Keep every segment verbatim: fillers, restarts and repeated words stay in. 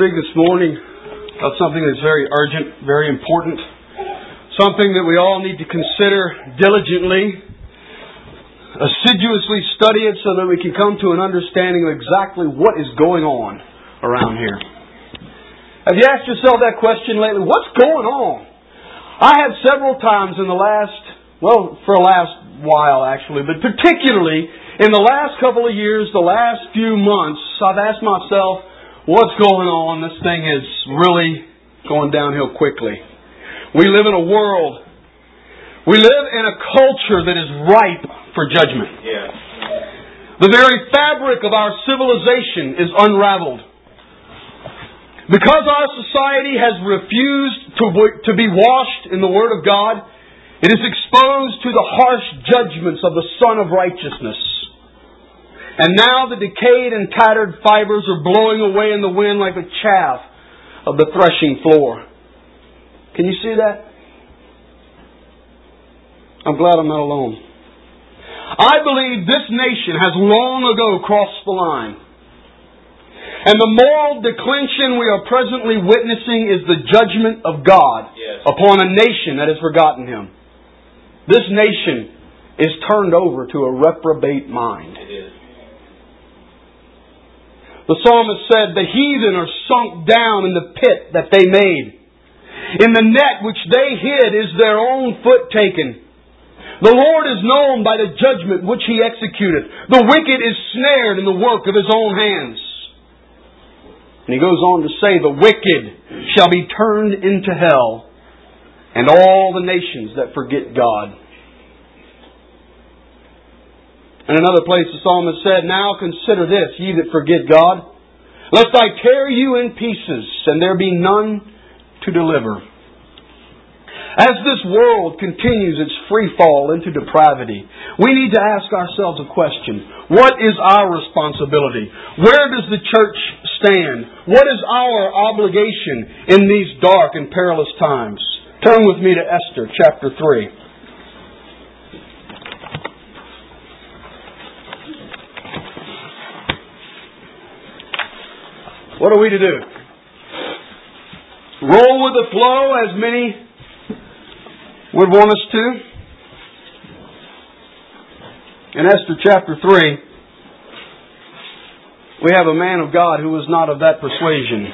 speak this morning about something that's very urgent, very important, something that we all need to consider diligently, assiduously study it so that we can come to an understanding of exactly what is going on around here. Have you asked yourself that question lately? What's going on? I have several times in the last, well, for the last while actually, but particularly in the last couple of years, the last few months, I've asked myself, what's going on? This thing is really going downhill quickly. We live in a world, we live in a culture that is ripe for judgment. Yeah. The very fabric of our civilization is unraveled. Because our society has refused to, to be washed in the Word of God, it is exposed to the harsh judgments of the Son of Righteousness. And now the decayed and tattered fibers are blowing away in the wind like the chaff of the threshing floor. Can you see that? I'm glad I'm not alone. I believe this nation has long ago crossed the line. And the moral declension we are presently witnessing is the judgment of God yes. upon a nation that has forgotten Him. This nation is turned over to a reprobate mind. It is. The psalmist said, the heathen are sunk down in the pit that they made. In the net which they hid is their own foot taken. The Lord is known by the judgment which He executed. The wicked is snared in the work of his own hands. And he goes on to say, the wicked shall be turned into hell, and all the nations that forget God. In another place the psalmist said, now consider this, ye that forget God, lest I tear you in pieces, and there be none to deliver. As this world continues its free fall into depravity, we need to ask ourselves a question. What is our responsibility? Where does the church stand? What is our obligation in these dark and perilous times? Turn with me to Esther chapter three. What are we to do? Roll with the flow as many would want us to. In Esther chapter three, we have a man of God who was not of that persuasion.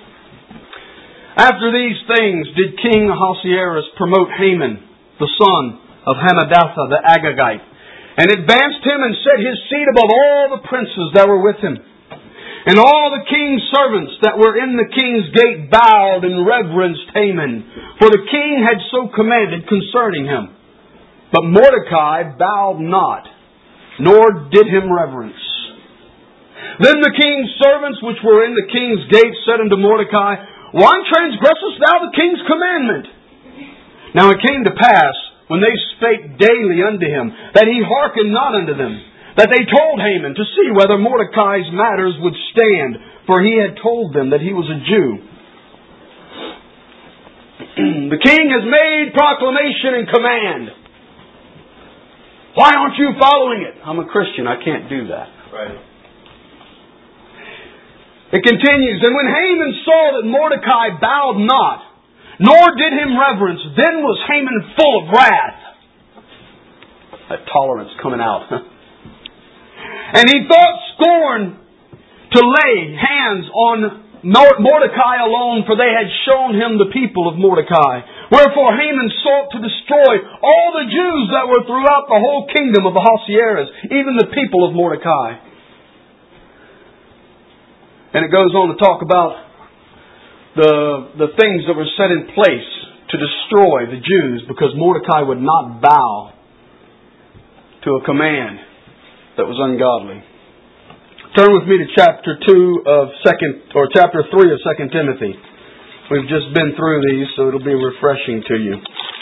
After these things did King Ahasuerus promote Haman, the son of Hammedatha the Agagite, and advanced him and set his seat above all the princes that were with him. And all the king's servants that were in the king's gate bowed and reverenced Haman, for the king had so commanded concerning him. But Mordecai bowed not, nor did him reverence. Then the king's servants which were in the king's gate said unto Mordecai, why transgressest thou the king's commandment? Now it came to pass, when they spake daily unto him, that he hearkened not unto them, that they told Haman to see whether Mordecai's matters would stand, for he had told them that he was a Jew. The king has made proclamation and command. Why aren't you following it? I'm a Christian, I can't do that. Right. It continues, and when Haman saw that Mordecai bowed not, nor did him reverence, then was Haman full of wrath. That tolerance coming out. And he thought scorn to lay hands on Mordecai alone, for they had shown him the people of Mordecai. Wherefore Haman sought to destroy all the Jews that were throughout the whole kingdom of Ahasuerus, even the people of Mordecai. And it goes on to talk about the, the things that were set in place to destroy the Jews, because Mordecai would not bow to a command that was ungodly. Turn with me to chapter two of second, or chapter three of Second Timothy. We've just been through these, so it'll be refreshing to you.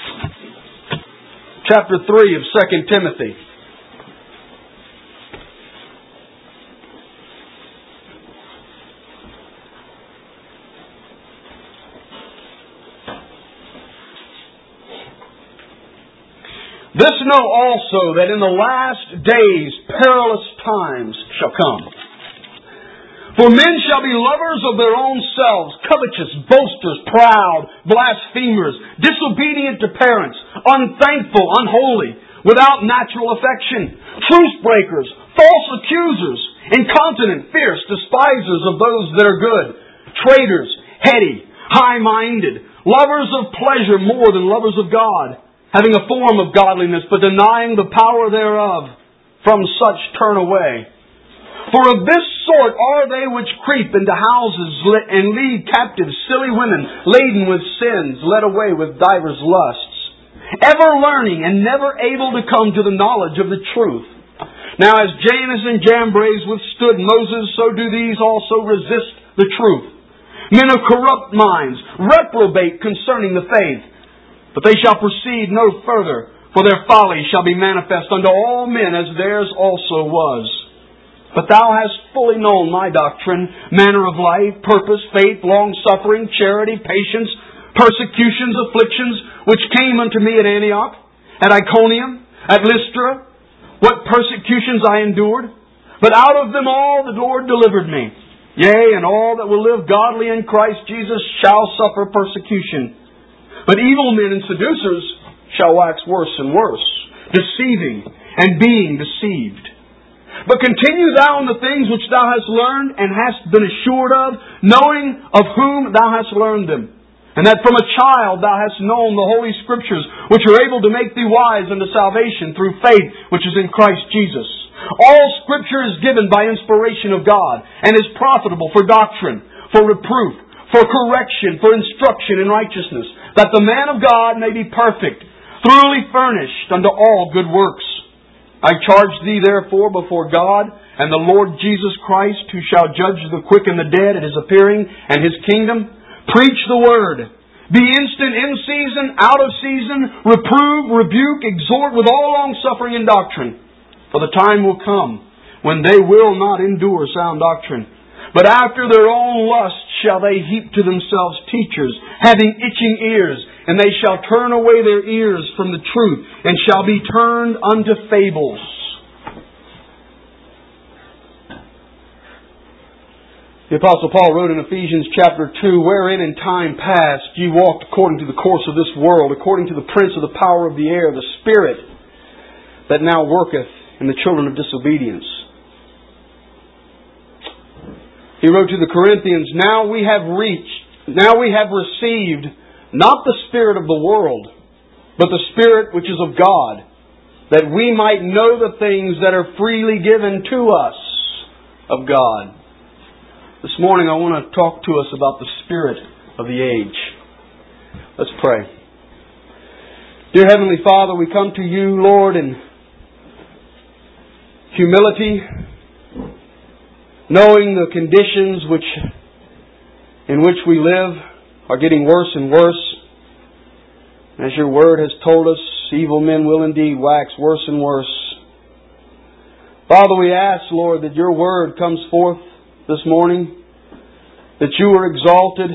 Chapter three of Second Timothy. This know also that in the last days perilous times shall come. For men shall be lovers of their own selves, covetous, boasters, proud, blasphemers, disobedient to parents, unthankful, unholy, without natural affection, truce breakers, false accusers, incontinent, fierce, despisers of those that are good, traitors, heady, high-minded, lovers of pleasure more than lovers of God, having a form of godliness, but denying the power thereof. From such turn away. For of this sort are they which creep into houses and lead captive silly women, laden with sins, led away with divers lusts, ever learning and never able to come to the knowledge of the truth. Now as Jannes and Jambres withstood Moses, so do these also resist the truth. Men of corrupt minds reprobate concerning the faith, but they shall proceed no further, for their folly shall be manifest unto all men, as theirs also was. But thou hast fully known my doctrine, manner of life, purpose, faith, long-suffering, charity, patience, persecutions, afflictions, which came unto me at Antioch, at Iconium, at Lystra, what persecutions I endured. But out of them all the Lord delivered me. Yea, and all that will live godly in Christ Jesus shall suffer persecution. But evil men and seducers shall wax worse and worse, deceiving and being deceived. But continue thou in the things which thou hast learned and hast been assured of, knowing of whom thou hast learned them. And that from a child thou hast known the Holy Scriptures, which are able to make thee wise unto salvation through faith which is in Christ Jesus. All Scripture is given by inspiration of God, and is profitable for doctrine, for reproof, for correction, for instruction in righteousness, that the man of God may be perfect, thoroughly furnished unto all good works. I charge thee therefore before God and the Lord Jesus Christ, who shall judge the quick and the dead at His appearing and His kingdom, preach the word. Be instant in season, out of season, reprove, rebuke, exhort with all longsuffering and doctrine. For the time will come when they will not endure sound doctrine, but after their own lust shall they heap to themselves teachers, having itching ears, and they shall turn away their ears from the truth, and shall be turned unto fables. The Apostle Paul wrote in Ephesians chapter two, wherein in time past ye walked according to the course of this world, according to the prince of the power of the air, the spirit that now worketh in the children of disobedience. He wrote to the Corinthians, Now we have reached, now we have received not the spirit of the world, but the Spirit which is of God, that we might know the things that are freely given to us of God. This morning I want to talk to us about the spirit of the age. Let's pray. Dear Heavenly Father, we come to You, Lord, in humility, knowing the conditions which in which we live are getting worse and worse. As Your Word has told us, evil men will indeed wax worse and worse. Father, we ask, Lord, that Your Word comes forth this morning, that You are exalted,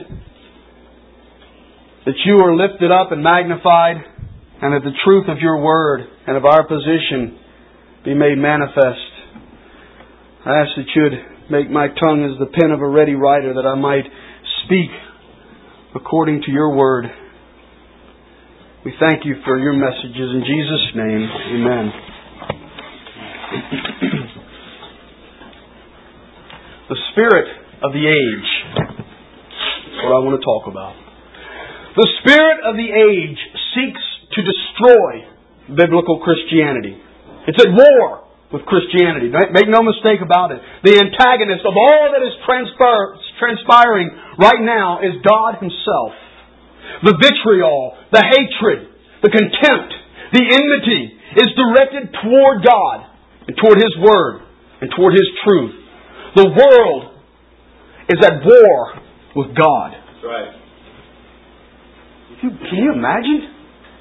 that You are lifted up and magnified, and that the truth of Your Word and of our position be made manifest. I ask that You'd make my tongue as the pen of a ready writer, that I might speak according to Your Word. We thank You for Your messages. In Jesus' name, amen. The spirit of the age is what I want to talk about. The spirit of the age seeks to destroy biblical Christianity. It's at war with Christianity. Make no mistake about it. The antagonist of all that is transpir- transpiring right now is God Himself. The vitriol, the hatred, the contempt, the enmity is directed toward God and toward His Word and toward His truth. The world is at war with God. That's right. Can you, can you imagine?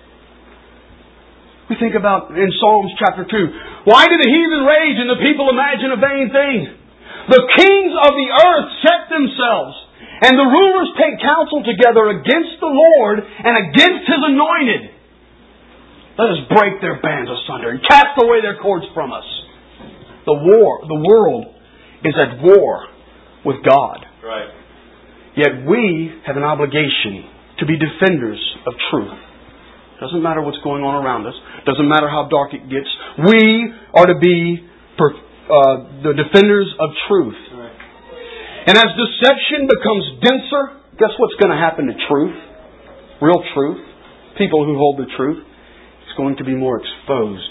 We think about in Psalms chapter two. Why do the heathen rage and the people imagine a vain thing? The kings of the earth set themselves, and the rulers take counsel together against the Lord and against His anointed. Let us break their bands asunder and cast away their cords from us. The war, the world is at war with God. Right. Yet we have an obligation to be defenders of truth. Doesn't matter what's going on around us. Doesn't matter how dark it gets. We are to be per, uh, the defenders of truth. Right. And as deception becomes denser, guess what's going to happen to truth? Real truth. People who hold the truth. It's going to be more exposed.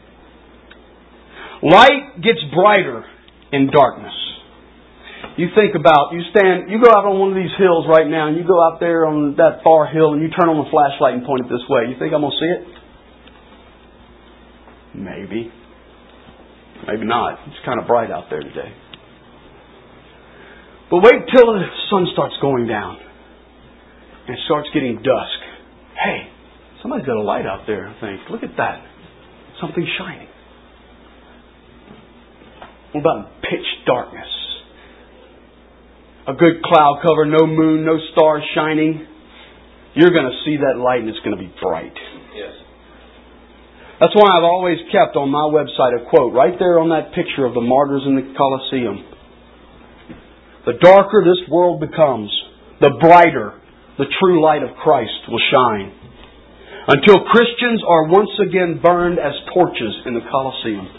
Light gets brighter in darkness. You think about, you stand, you go out on one of these hills right now, and you go out there on that far hill, and you turn on the flashlight and point it this way. You think I'm going to see it? Maybe. Maybe not. It's kind of bright out there today. But wait till the sun starts going down, and it starts getting dusk. Hey, somebody's got a light out there, I think. Look at that. Something shining. What about pitch darkness? A good cloud cover, no moon, no stars shining. You're going to see that light and it's going to be bright. Yes. That's why I've always kept on my website a quote right there on that picture of the martyrs in the Colosseum. The darker this world becomes, the brighter the true light of Christ will shine. Until Christians are once again burned as torches in the Colosseum.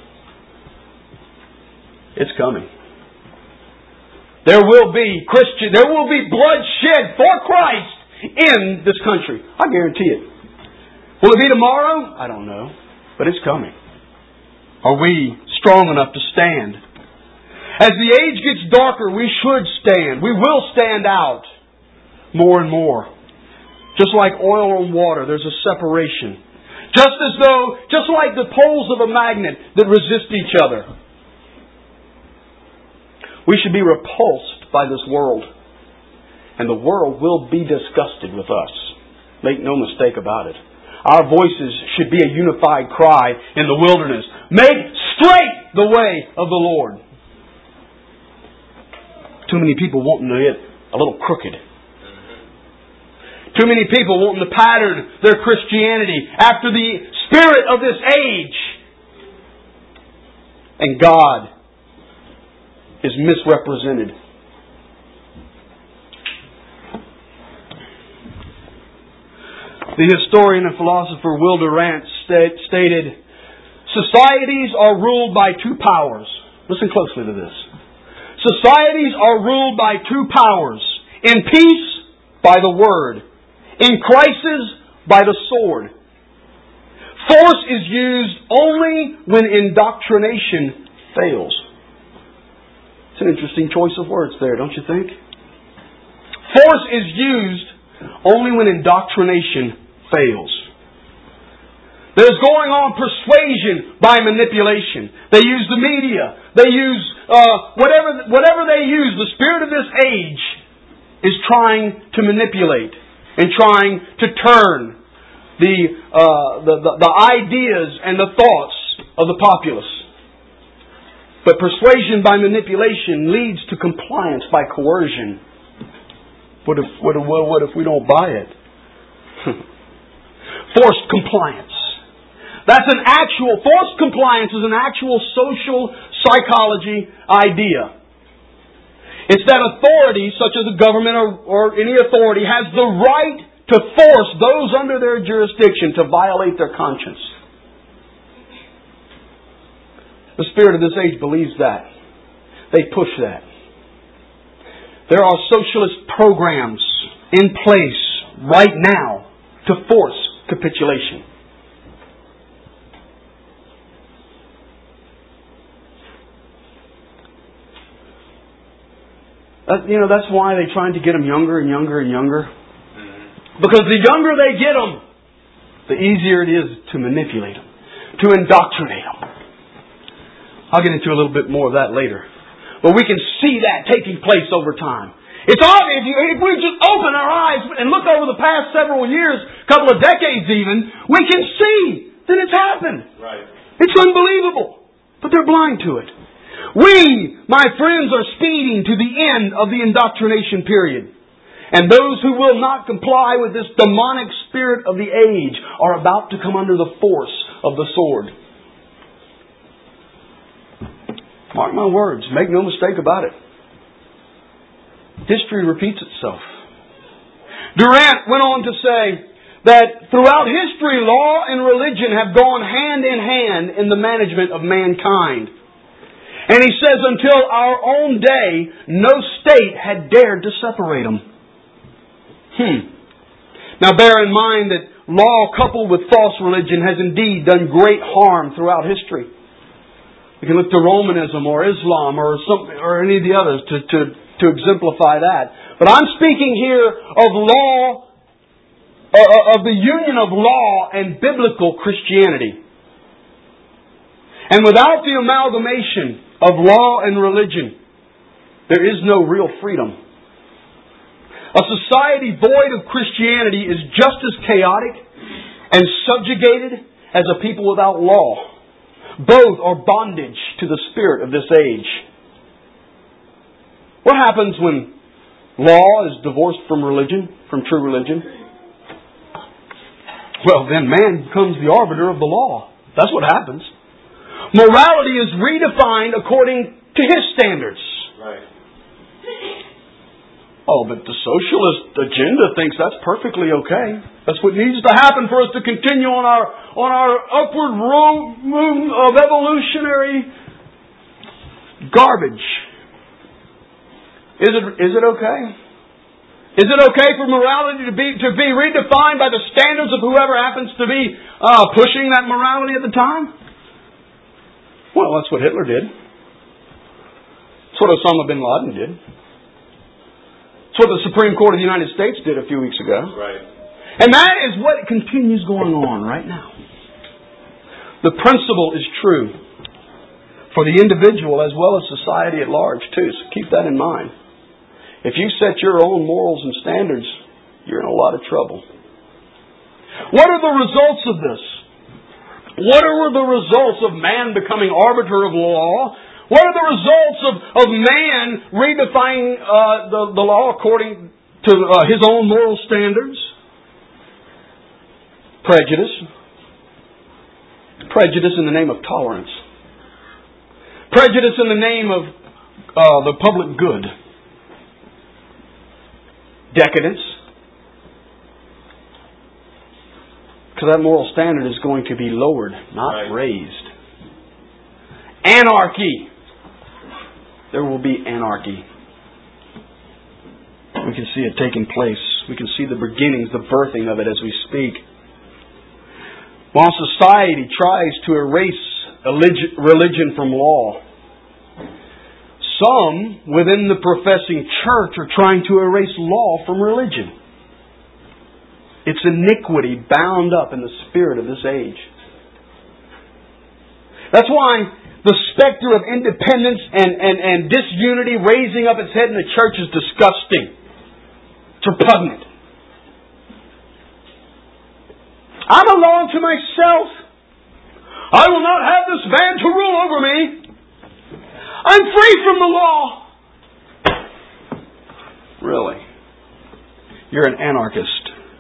It's coming. There will be Christian, there will be blood shed for Christ in this country. I guarantee it. Will it be tomorrow? I don't know. But it's coming. Are we strong enough to stand? As the age gets darker, we should stand. We will stand out more and more. Just like oil and water, there's a separation. Just as though, just like the poles of a magnet that resist each other. We should be repulsed by this world. And the world will be disgusted with us. Make no mistake about it. Our voices should be a unified cry in the wilderness. Make straight the way of the Lord. Too many people wanting to get a little crooked. Too many people wanting to pattern their Christianity after the spirit of this age. And God is misrepresented. The historian and philosopher Will Durant stated, societies are ruled by two powers. Listen closely to this. Societies are ruled by two powers. In peace, by the word. In crisis, by the sword. Force is used only when indoctrination fails. It's an interesting choice of words there, don't you think? Force is used only when indoctrination fails. There's going on persuasion by manipulation. They use the media. They use uh, whatever whatever they use. The spirit of this age is trying to manipulate and trying to turn the, uh, the, the, the ideas and the thoughts of the populace. But persuasion by manipulation leads to compliance by coercion. What if, what if, what if we don't buy it? Forced compliance. That's an actual, forced compliance is an actual social psychology idea. It's that authority, such as a government or, or any authority, has the right to force those under their jurisdiction to violate their conscience. The spirit of this age believes that. They push that. There are socialist programs in place right now to force capitulation. That, you know, that's why they're trying to get them younger and younger and younger. Because the younger they get them, the easier it is to manipulate them, to indoctrinate them. I'll get into a little bit more of that later. But we can see that taking place over time. It's obvious, if we just open our eyes and look over the past several years, couple of decades even, we can see that it's happened. Right. It's unbelievable. But they're blind to it. We, my friends, are speeding to the end of the indoctrination period. And those who will not comply with this demonic spirit of the age are about to come under the force of the sword. Mark my words. Make no mistake about it. history repeats itself. Durant went on to say that throughout history, law and religion have gone hand in hand in the management of mankind. And he says until our own day, no state had dared to separate them. Hmm. Now bear in mind that law coupled with false religion has indeed done great harm throughout history. You can look to Romanism or Islam or some, or any of the others to, to, to exemplify that. But I'm speaking here of law, uh, of the union of law and biblical Christianity. And without the amalgamation of law and religion, there is no real freedom. A society void of Christianity is just as chaotic and subjugated as a people without law. Both are bondage to the spirit of this age. What happens when law is divorced from religion, from true religion? Well, then man becomes the arbiter of the law. That's what happens. Morality is redefined according to his standards. Right. Oh, but the socialist agenda thinks that's perfectly okay. That's what needs to happen for us to continue on our on our upward road of evolutionary garbage. Is it is it okay? Is it okay for morality to be to be redefined by the standards of whoever happens to be uh, pushing that morality at the time? Well, that's what Hitler did. That's what Osama bin Laden did. That's what the Supreme Court of the United States did a few weeks ago. Right. And that is what continues going on right now. The principle is true for the individual as well as society at large too. So keep that in mind. If you set your own morals and standards, you're in a lot of trouble. What are the results of this? What are the results of man becoming arbiter of law? What are the results of, of man redefining uh, the, the law according to uh, his own moral standards? Prejudice. Prejudice in the name of tolerance. Prejudice in the name of uh, the public good. Decadence. Because that moral standard is going to be lowered, not right. raised. Anarchy. There will be anarchy. We can see it taking place. We can see the beginnings, the birthing of it as we speak. While society tries to erase religion from law, some within the professing church are trying to erase law from religion. It's iniquity bound up in the spirit of this age. That's why the specter of independence and, and, and disunity raising up its head in the church is disgusting. It's repugnant. I belong to myself. I will not have this man to rule over me. I'm free from the law. Really? You're an anarchist.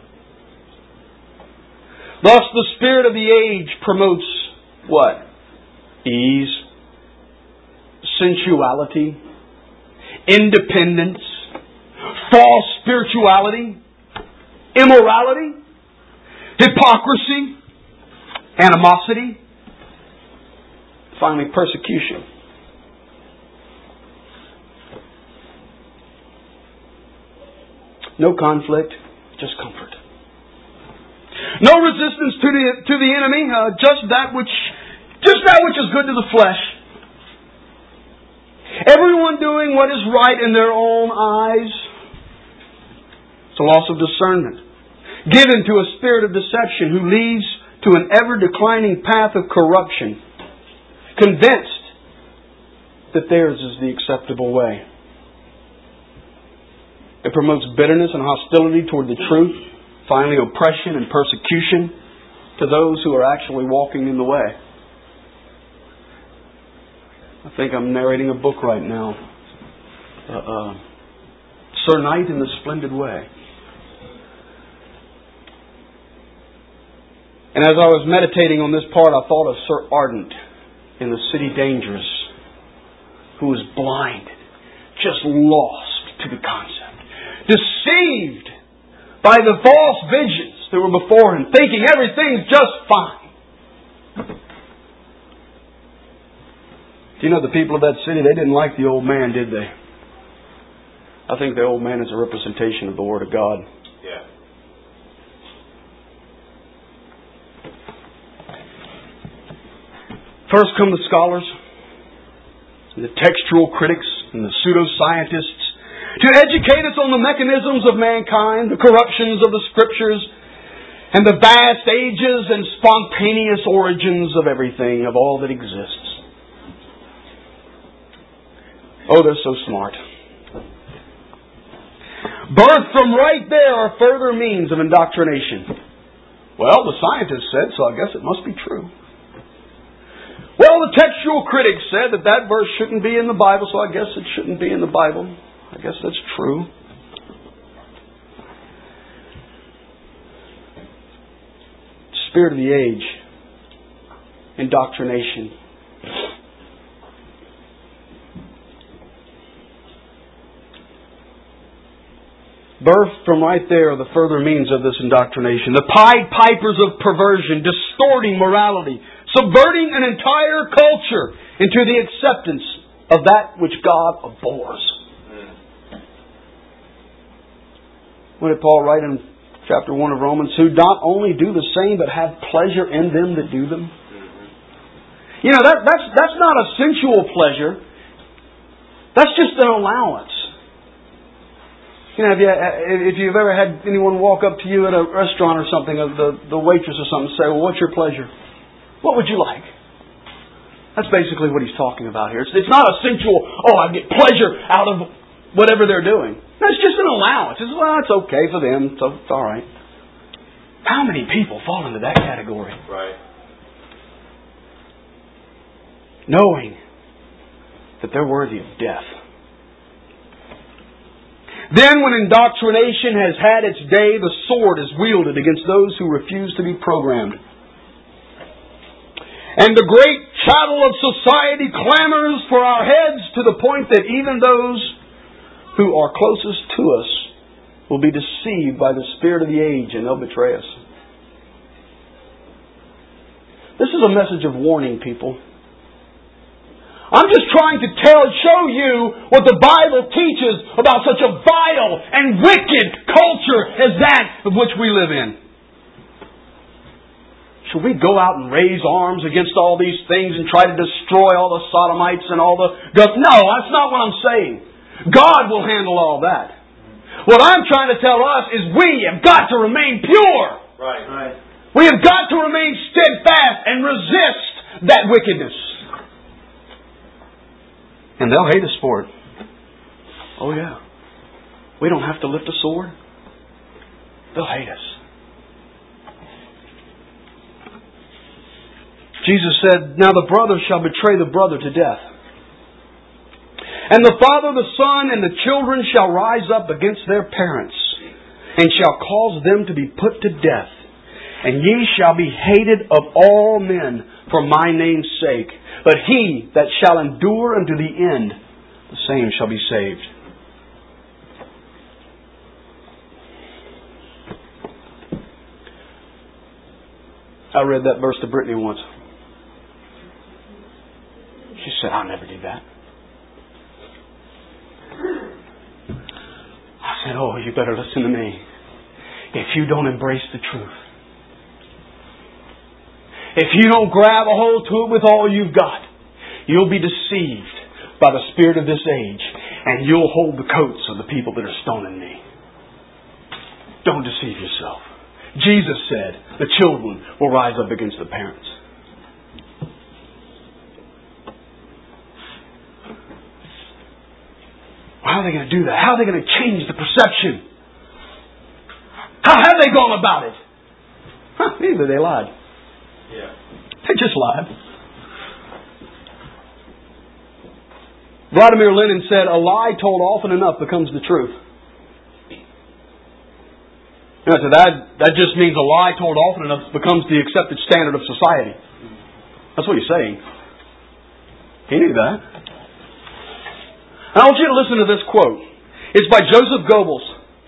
Thus, the spirit of the age promotes what? Ease, sensuality, independence, false spirituality, immorality, hypocrisy, animosity, finally persecution. No conflict, just comfort. No resistance to the to the enemy, uh, just that which just that which is good to the flesh. Everyone doing what is right in their own eyes. It's a loss of discernment. Given to a spirit of deception who leads to an ever-declining path of corruption. Convinced that theirs is the acceptable way. It promotes bitterness and hostility toward the truth. Finally, oppression and persecution to those who are actually walking in the way. I think I'm narrating a book right now. Uh, uh, Sir Knight in the Splendid Way. And as I was meditating on this part, I thought of Sir Ardent in The City Dangerous, who was blind, just lost to the concept. deceived by the false visions that were before him, thinking everything's just fine. Do you know the people of that city, they didn't like the old man, did they? I think the old man is a representation of the Word of God. Yeah. First come the scholars, and the textual critics, and the pseudoscientists, to educate us on the mechanisms of mankind, the corruptions of the Scriptures, and the vast ages and spontaneous origins of everything, of all that exists. Oh, they're so smart. Birth from right there are further means of indoctrination. Well, the scientists said, so I guess it must be true. Well, the textual critics said that that verse shouldn't be in the Bible, so I guess it shouldn't be in the Bible. I guess that's true. Spirit of the age. Indoctrination. Birthed from right there are the further means of this indoctrination. The Pied Pipers of perversion, distorting morality, subverting an entire culture into the acceptance of that which God abhors. What did Paul write in chapter one of Romans? Who not only do the same, but have pleasure in them that do them. You know, that, that's, that's not a sensual pleasure. That's just an allowance. You know, if, you, if you've ever had anyone walk up to you at a restaurant or something, the, the waitress or something, say, well, what's your pleasure? What would you like? That's basically what he's talking about here. It's, it's not a sensual, oh, I get pleasure out of whatever they're doing. No, it's just an allowance. It's, well, it's okay for them, so it's all right. How many people fall into that category? Right. Knowing that they're worthy of death. Then when indoctrination has had its day, the sword is wielded against those who refuse to be programmed. And the great chattel of society clamors for our heads to the point that even those who are closest to us will be deceived by the spirit of the age and they'll betray us. This is a message of warning, people. I'm just trying to tell, show you what the Bible teaches about such a vile and wicked culture as that of which we live in. Should we go out and raise arms against all these things and try to destroy all the sodomites and all the... No, that's not what I'm saying. God will handle all that. What I'm trying to tell us is we have got to remain pure. Right, right. We have got to remain steadfast and resist that wickedness. And they'll hate us for it. Oh yeah. We don't have to lift a sword. They'll hate us. Jesus said, now the brother shall betray the brother to death. And the father, the son, and the children shall rise up against their parents, and shall cause them to be put to death. And ye shall be hated of all men for my name's sake. But he that shall endure unto the end, the same shall be saved. I read that verse to Brittany once. She said, I'll never do that. I said, oh, you better listen to me. If you don't embrace the truth, if you don't grab a hold to it with all you've got, you'll be deceived by the spirit of this age, and you'll hold the coats of the people that are stoning me. Don't deceive yourself. Jesus said the children will rise up against the parents. How are they going to do that? How are they going to change the perception? How have they gone about it? Huh, either they lied. Yeah. They just lied. Vladimir Lenin said, a lie told often enough becomes the truth. You know, so that, that just means a lie told often enough becomes the accepted standard of society. That's what he's saying. He knew that. I want you to listen to this quote. It's by Joseph Goebbels.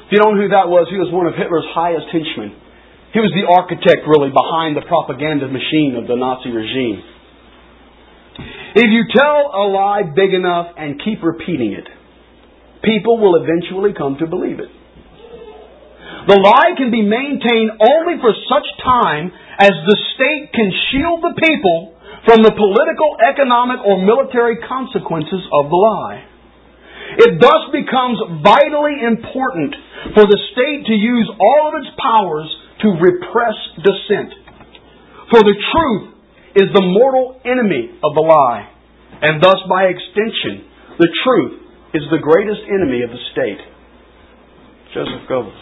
If you don't know who that was, he was one of Hitler's highest henchmen. He was the architect, really, behind the propaganda machine of the Nazi regime. If you tell a lie big enough and keep repeating it, people will eventually come to believe it. The lie can be maintained only for such time as the state can shield the people from the political, economic, or military consequences of the lie. It thus becomes vitally important for the state to use all of its powers to repress dissent. For the truth is the mortal enemy of the lie, and thus by extension, the truth is the greatest enemy of the state. Joseph Goebbels.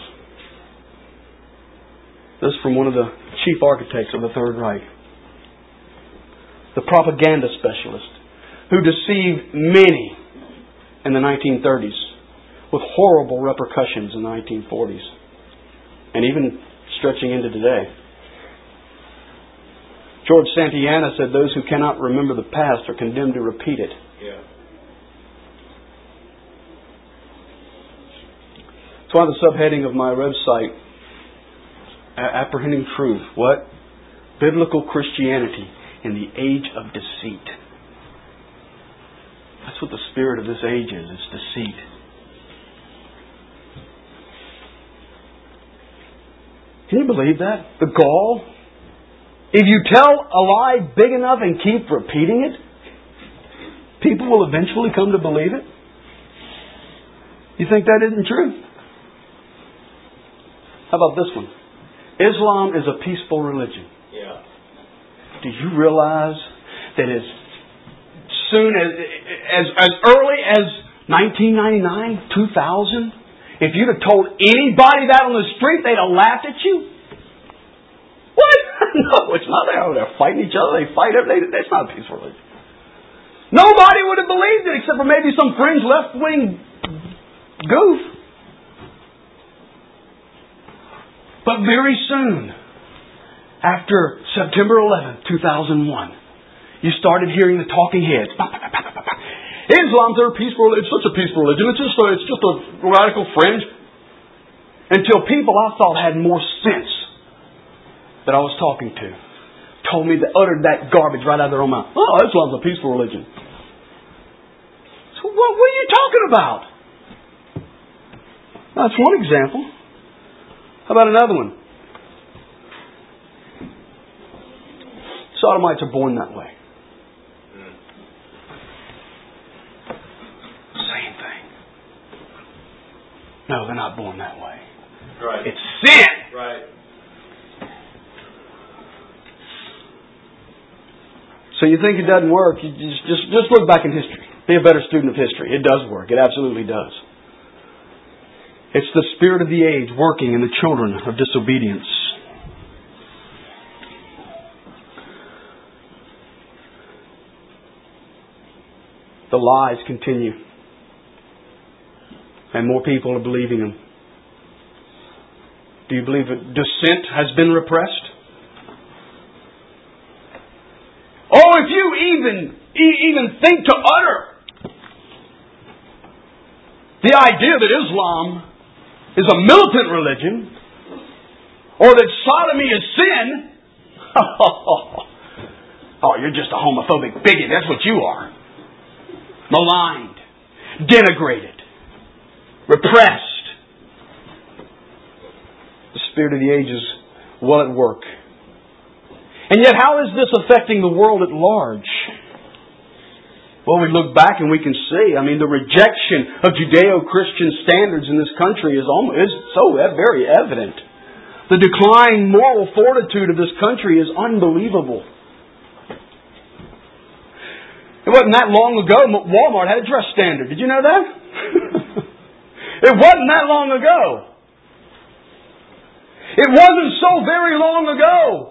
This is from one of the chief architects of the Third Reich. The propaganda specialist who deceived many in the nineteen thirties with horrible repercussions in the nineteen forties and even stretching into today. George Santayana said those who cannot remember the past are condemned to repeat it. Yeah. That's why the subheading of my website, Apprehending Truth, what? Biblical Christianity in the Age of Deceit. That's what the spirit of this age is. It's deceit. Can you believe that? The gall? If you tell a lie big enough and keep repeating it, people will eventually come to believe it. You think that isn't true? How about this one? Islam is a peaceful religion. Yeah. Do you realize that as soon as, as, as early as nineteen ninety-nine, two thousand, if you'd have told anybody that on the street, they'd have laughed at you? What? No, it's not. They're over there fighting each other. They fight every day. That's not a peaceful religion. Nobody would have believed it except for maybe some fringe left-wing goof. But very soon, after September eleventh, two thousand one, you started hearing the talking heads. Islam's a peaceful religion. It's such a peaceful religion. It's just a, it's just a radical fringe. Until people I thought had more sense that I was talking to told me that uttered that garbage right out of their own mouth. Oh, Islam's a peaceful religion. So what, what are you talking about? That's one example. How about another one? Sodomites are born that way. Same thing. No, they're not born that way. Right. It's sin. Right. So you think it doesn't work? You just, just just look back in history. Be a better student of history. It does work. It absolutely does. It's the spirit of the age working in the children of disobedience. The lies continue. And more people are believing them. Do you believe that dissent has been repressed? Oh, if you even, even think to utter the idea that Islam is a militant religion, or that sodomy is sin, oh, you're just a homophobic bigot. That's what you are. Maligned, denigrated, repressed. The spirit of the age is well at work. And yet, how is this affecting the world at large? Well, we look back and we can see, I mean, the rejection of Judeo-Christian standards in this country is almost is so very evident. The declining moral fortitude of this country is unbelievable. It wasn't that long ago Walmart had a dress standard. Did you know that? It wasn't that long ago. It wasn't so very long ago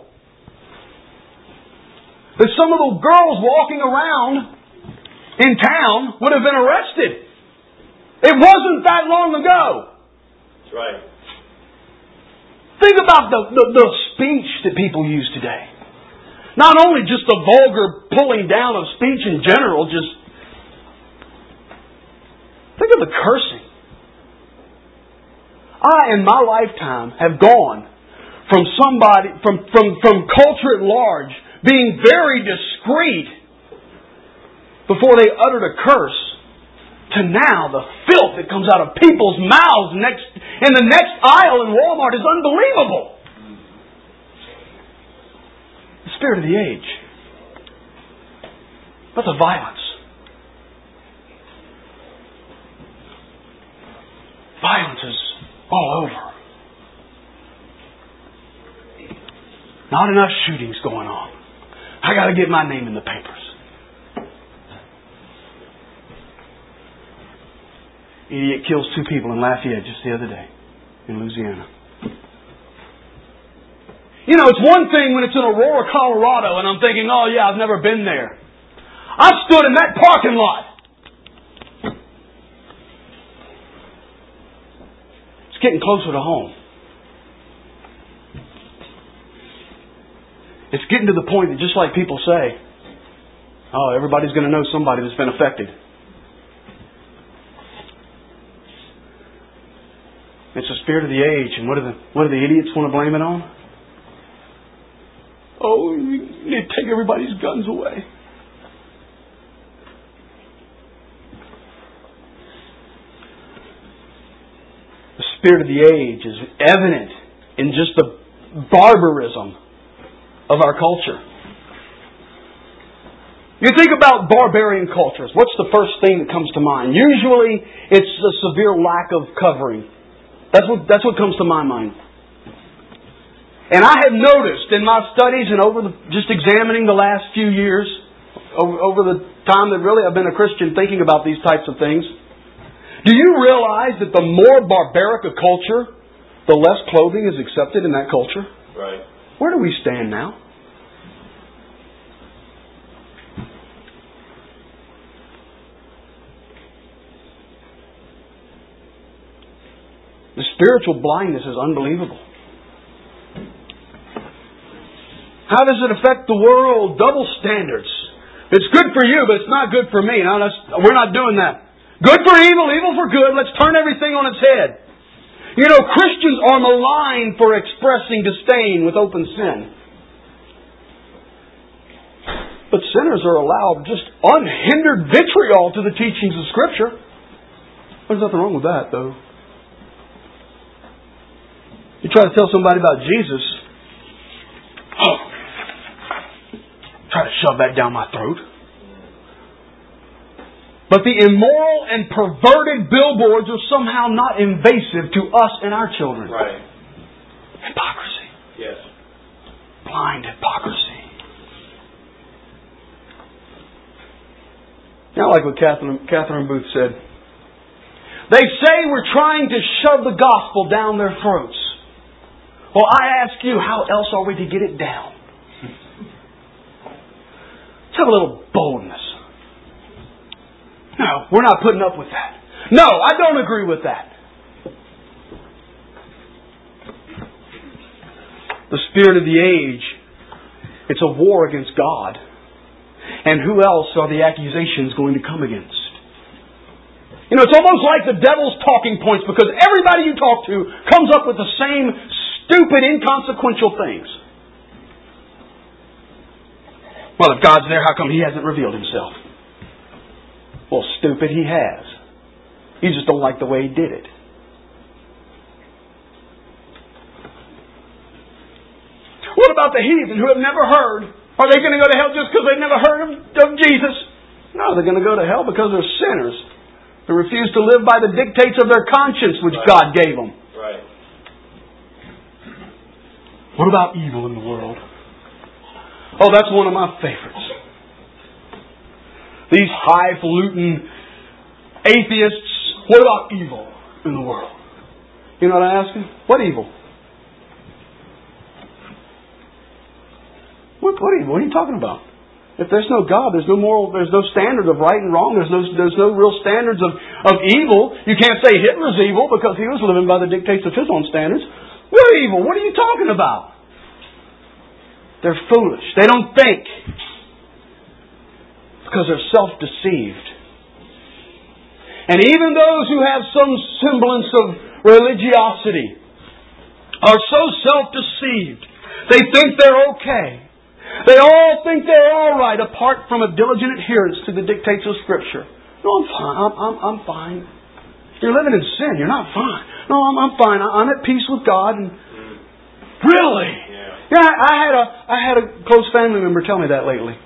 that some of the girls walking around in town would have been arrested. It wasn't that long ago. That's right. Think about the, the, the speech that people use today. Not only just the vulgar pulling down of speech in general, just think of the cursing. I, in my lifetime, have gone from somebody, from, from, from culture at large, being very discreet before they uttered a curse, to now the filth that comes out of people's mouths next in the next aisle in Walmart is unbelievable. The spirit of the age. But the violence. Violence is all over. Not enough shootings going on. I got to get my name in the papers. Idiot kills two people in Lafayette just the other day in Louisiana. You know, it's one thing when it's in Aurora, Colorado, and I'm thinking, oh yeah, I've never been there. I stood in that parking lot. It's getting closer to home. It's getting to the point that just like people say, oh, everybody's going to know somebody that's been affected. It's the spirit of the age, and what do the what do the idiots want to blame it on? Oh, we need to take everybody's guns away. The spirit of the age is evident in just the barbarism of our culture. You think about barbarian cultures. What's the first thing that comes to mind? Usually, it's a severe lack of covering. That's what, that's what comes to my mind. And I have noticed in my studies and over the, just examining the last few years, over, over the time that really I've been a Christian thinking about these types of things, do you realize that the more barbaric a culture, the less clothing is accepted in that culture? Right. Where do we stand now? The spiritual blindness is unbelievable. How does it affect the world? Double standards. It's good for you, but it's not good for me. No, that's, we're not doing that. Good for evil, evil for good. Let's turn everything on its head. You know, Christians are maligned for expressing disdain with open sin. But sinners are allowed just unhindered vitriol to the teachings of Scripture. There's nothing wrong with that, though. You try to tell somebody about Jesus, oh, try to shove that down my throat. But the immoral and perverted billboards are somehow not invasive to us and our children. Right. Hypocrisy. Yes. Blind hypocrisy. Now, like what Catherine, Catherine Booth said, they say we're trying to shove the gospel down their throats. Well, I ask you, how else are we to get it down? Let's have a little boldness. No, we're not putting up with that. No, I don't agree with that. The spirit of the age, it's a war against God. And who else are the accusations going to come against? You know, it's almost like the devil's talking points, because everybody you talk to comes up with the same stupid, inconsequential things. Well, if God's there, how come He hasn't revealed Himself? Well, stupid, He has. You just don't like the way He did it. What about the heathen who have never heard? Are they going to go to hell just because they've never heard of, of Jesus? No, they're going to go to hell because they're sinners who refuse to live by the dictates of their conscience which Right. God gave them. Right. What about evil in the world? Oh, that's one of my favorites. These highfalutin atheists, what about evil in the world? You know what I ask them? What evil? What, what evil? What are you talking about? If there's no God, there's no moral, there's no standard of right and wrong, there's no there's no real standards of, of evil. You can't say Hitler's evil because he was living by the dictates of his own standards. What evil? What are you talking about? They're foolish. They don't think. Because they're self-deceived. And even those who have some semblance of religiosity are so self-deceived. They think they're okay. They all think they're all right apart from a diligent adherence to the dictates of Scripture. No, I'm fine. I'm, I'm, I'm fine. You're living in sin. You're not fine. No, I'm, I'm fine. I'm at peace with God. And really? Yeah. yeah. I had a I had a close family member tell me that lately.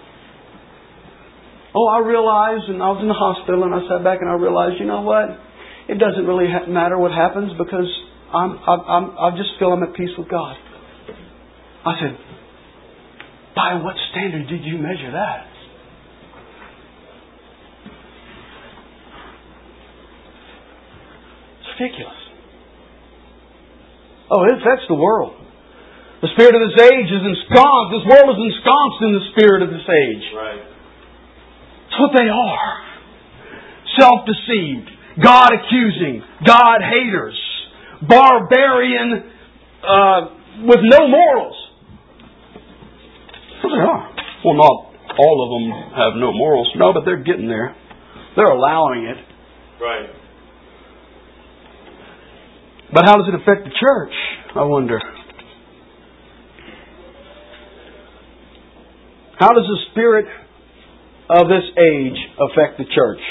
Oh, I realized, and I was in the hospital, and I sat back and I realized, you know what? It doesn't really ha- matter what happens because I'm I, I'm I just feel I'm at peace with God. I said, by what standard did you measure that? It's ridiculous. Oh, it's, that's the world. The spirit of this age is ensconced. This world is ensconced in the spirit of this age. Right. That's what they are. Self-deceived, God-accusing, God-haters, barbarian uh, with no morals. That's what they are. Well, not all of them have no morals. No, but they're getting there. They're allowing it. Right. But how does it affect the church, I wonder? How does the spirit of this age affect the church?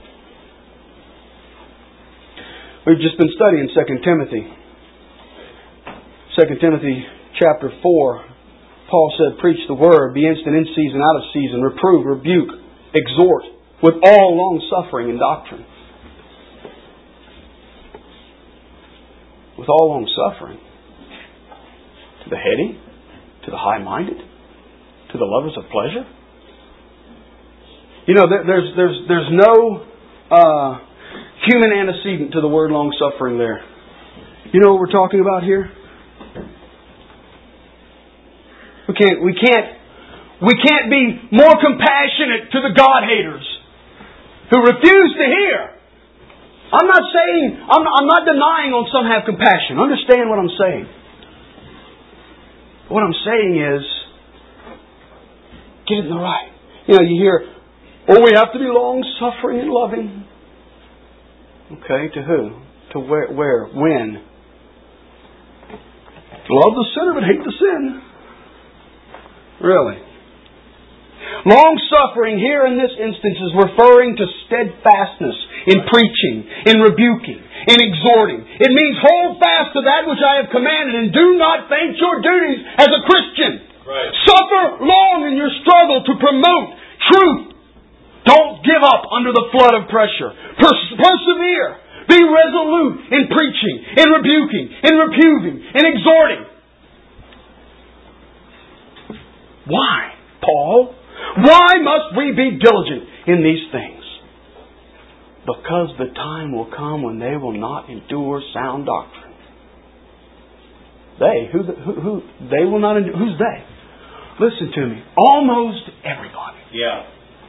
We've just been studying Second Timothy. Second Timothy chapter four. Paul said, preach the word, be instant in season, out of season, reprove, rebuke, exhort, with all long suffering and doctrine. With all long suffering. To the heady, to the high-minded, to the lovers of pleasure. You know, there's there's there's no uh, human antecedent to the word long suffering there. You know what we're talking about here? We can't, we can't, we can't be more compassionate to the God-haters who refuse to hear. I'm not saying, I'm, I'm not denying on some have compassion. Understand what I'm saying. What I'm saying is, get it in the right. You know, you hear, oh, we have to be long-suffering and loving. Okay, to who? To where? Where? When? Love the sinner but hate the sin. Really? Long-suffering here in this instance is referring to steadfastness in preaching, in rebuking, in exhorting. It means hold fast to that which I have commanded and do not faint your duties as a Christian. Right. Suffer long in your struggle to promote truth. Don't give up under the flood of pressure. Pers- persevere. Be resolute in preaching, in rebuking, in reproving, in exhorting. Why, Paul? Why must we be diligent in these things? Because the time will come when they will not endure sound doctrine. They, who, who, who they will not endure. Who's they? Listen to me. Almost everybody. Yeah.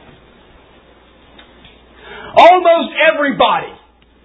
Almost everybody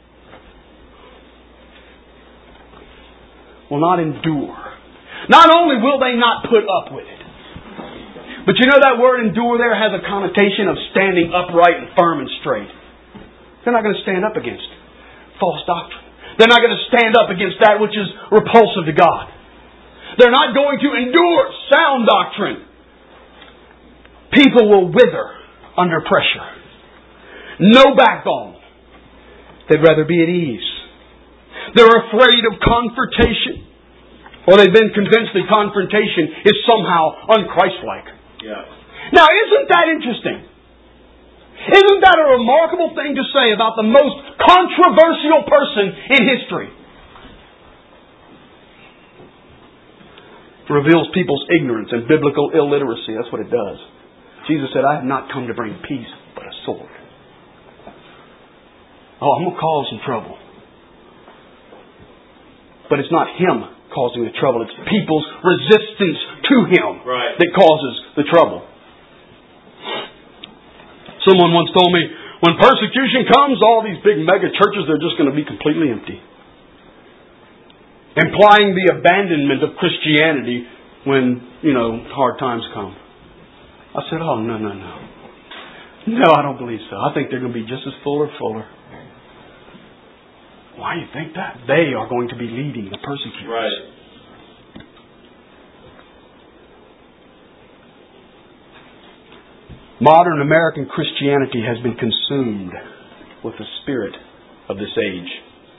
will not endure. Not only will they not put up with it, but you know that word endure there has a connotation of standing upright and firm and straight. They're not going to stand up against false doctrine. They're not going to stand up against that which is repulsive to God. They're not going to endure sound doctrine. People will wither under pressure. No backbone. They'd rather be at ease. They're afraid of confrontation. Or they've been convinced that confrontation is somehow unchristlike. Yeah. Now, isn't that interesting? Isn't that a remarkable thing to say about the most controversial person in history? It reveals people's ignorance and biblical illiteracy. That's what it does. Jesus said, I have not come to bring peace, but a sword. Oh, I'm going to cause some trouble. But it's not Him causing the trouble. It's people's resistance to Him right. that causes the trouble. Someone once told me, when persecution comes, all these big mega churches, they're just going to be completely empty. Implying the abandonment of Christianity when, you know, hard times come. I said, oh, no, no, no. No, I don't believe so. I think they're going to be just as full or fuller. Why do you think that? They are going to be leading the persecutors. Right. Modern American Christianity has been consumed with the spirit of this age.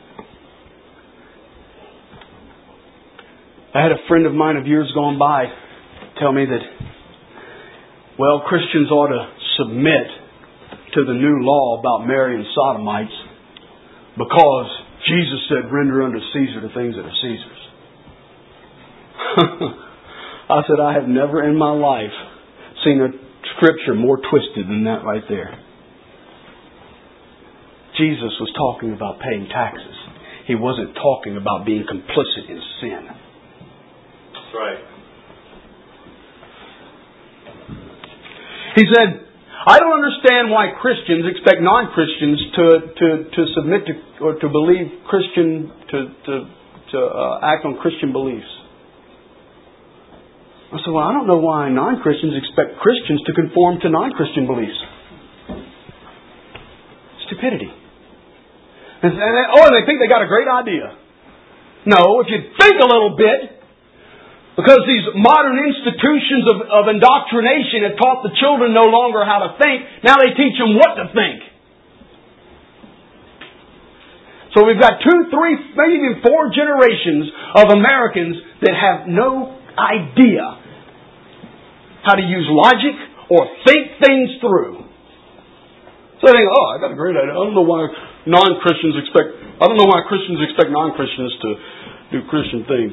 I had a friend of mine of years gone by tell me that, well, Christians ought to submit to the new law about marrying sodomites because Jesus said, render unto Caesar the things that are Caesar's. I said, I have never in my life seen a scripture more twisted than that right there. Jesus was talking about paying taxes. He wasn't talking about being complicit in sin. That's right. He said, I don't understand why Christians expect non-Christians to, to, to submit to or to believe Christian, to, to, to uh, act on Christian beliefs. I said, well, I don't know why non-Christians expect Christians to conform to non-Christian beliefs. Stupidity. And, and they, oh, and they think they got a great idea. No, if you think a little bit, because these modern institutions of, of indoctrination have taught the children no longer how to think, now they teach them what to think. So we've got two, three, maybe even four generations of Americans that have no idea how to use logic or think things through. So they think, oh, I got a great idea. I don't know why non-Christians expect, I don't know why Christians expect non-Christians to do Christian things.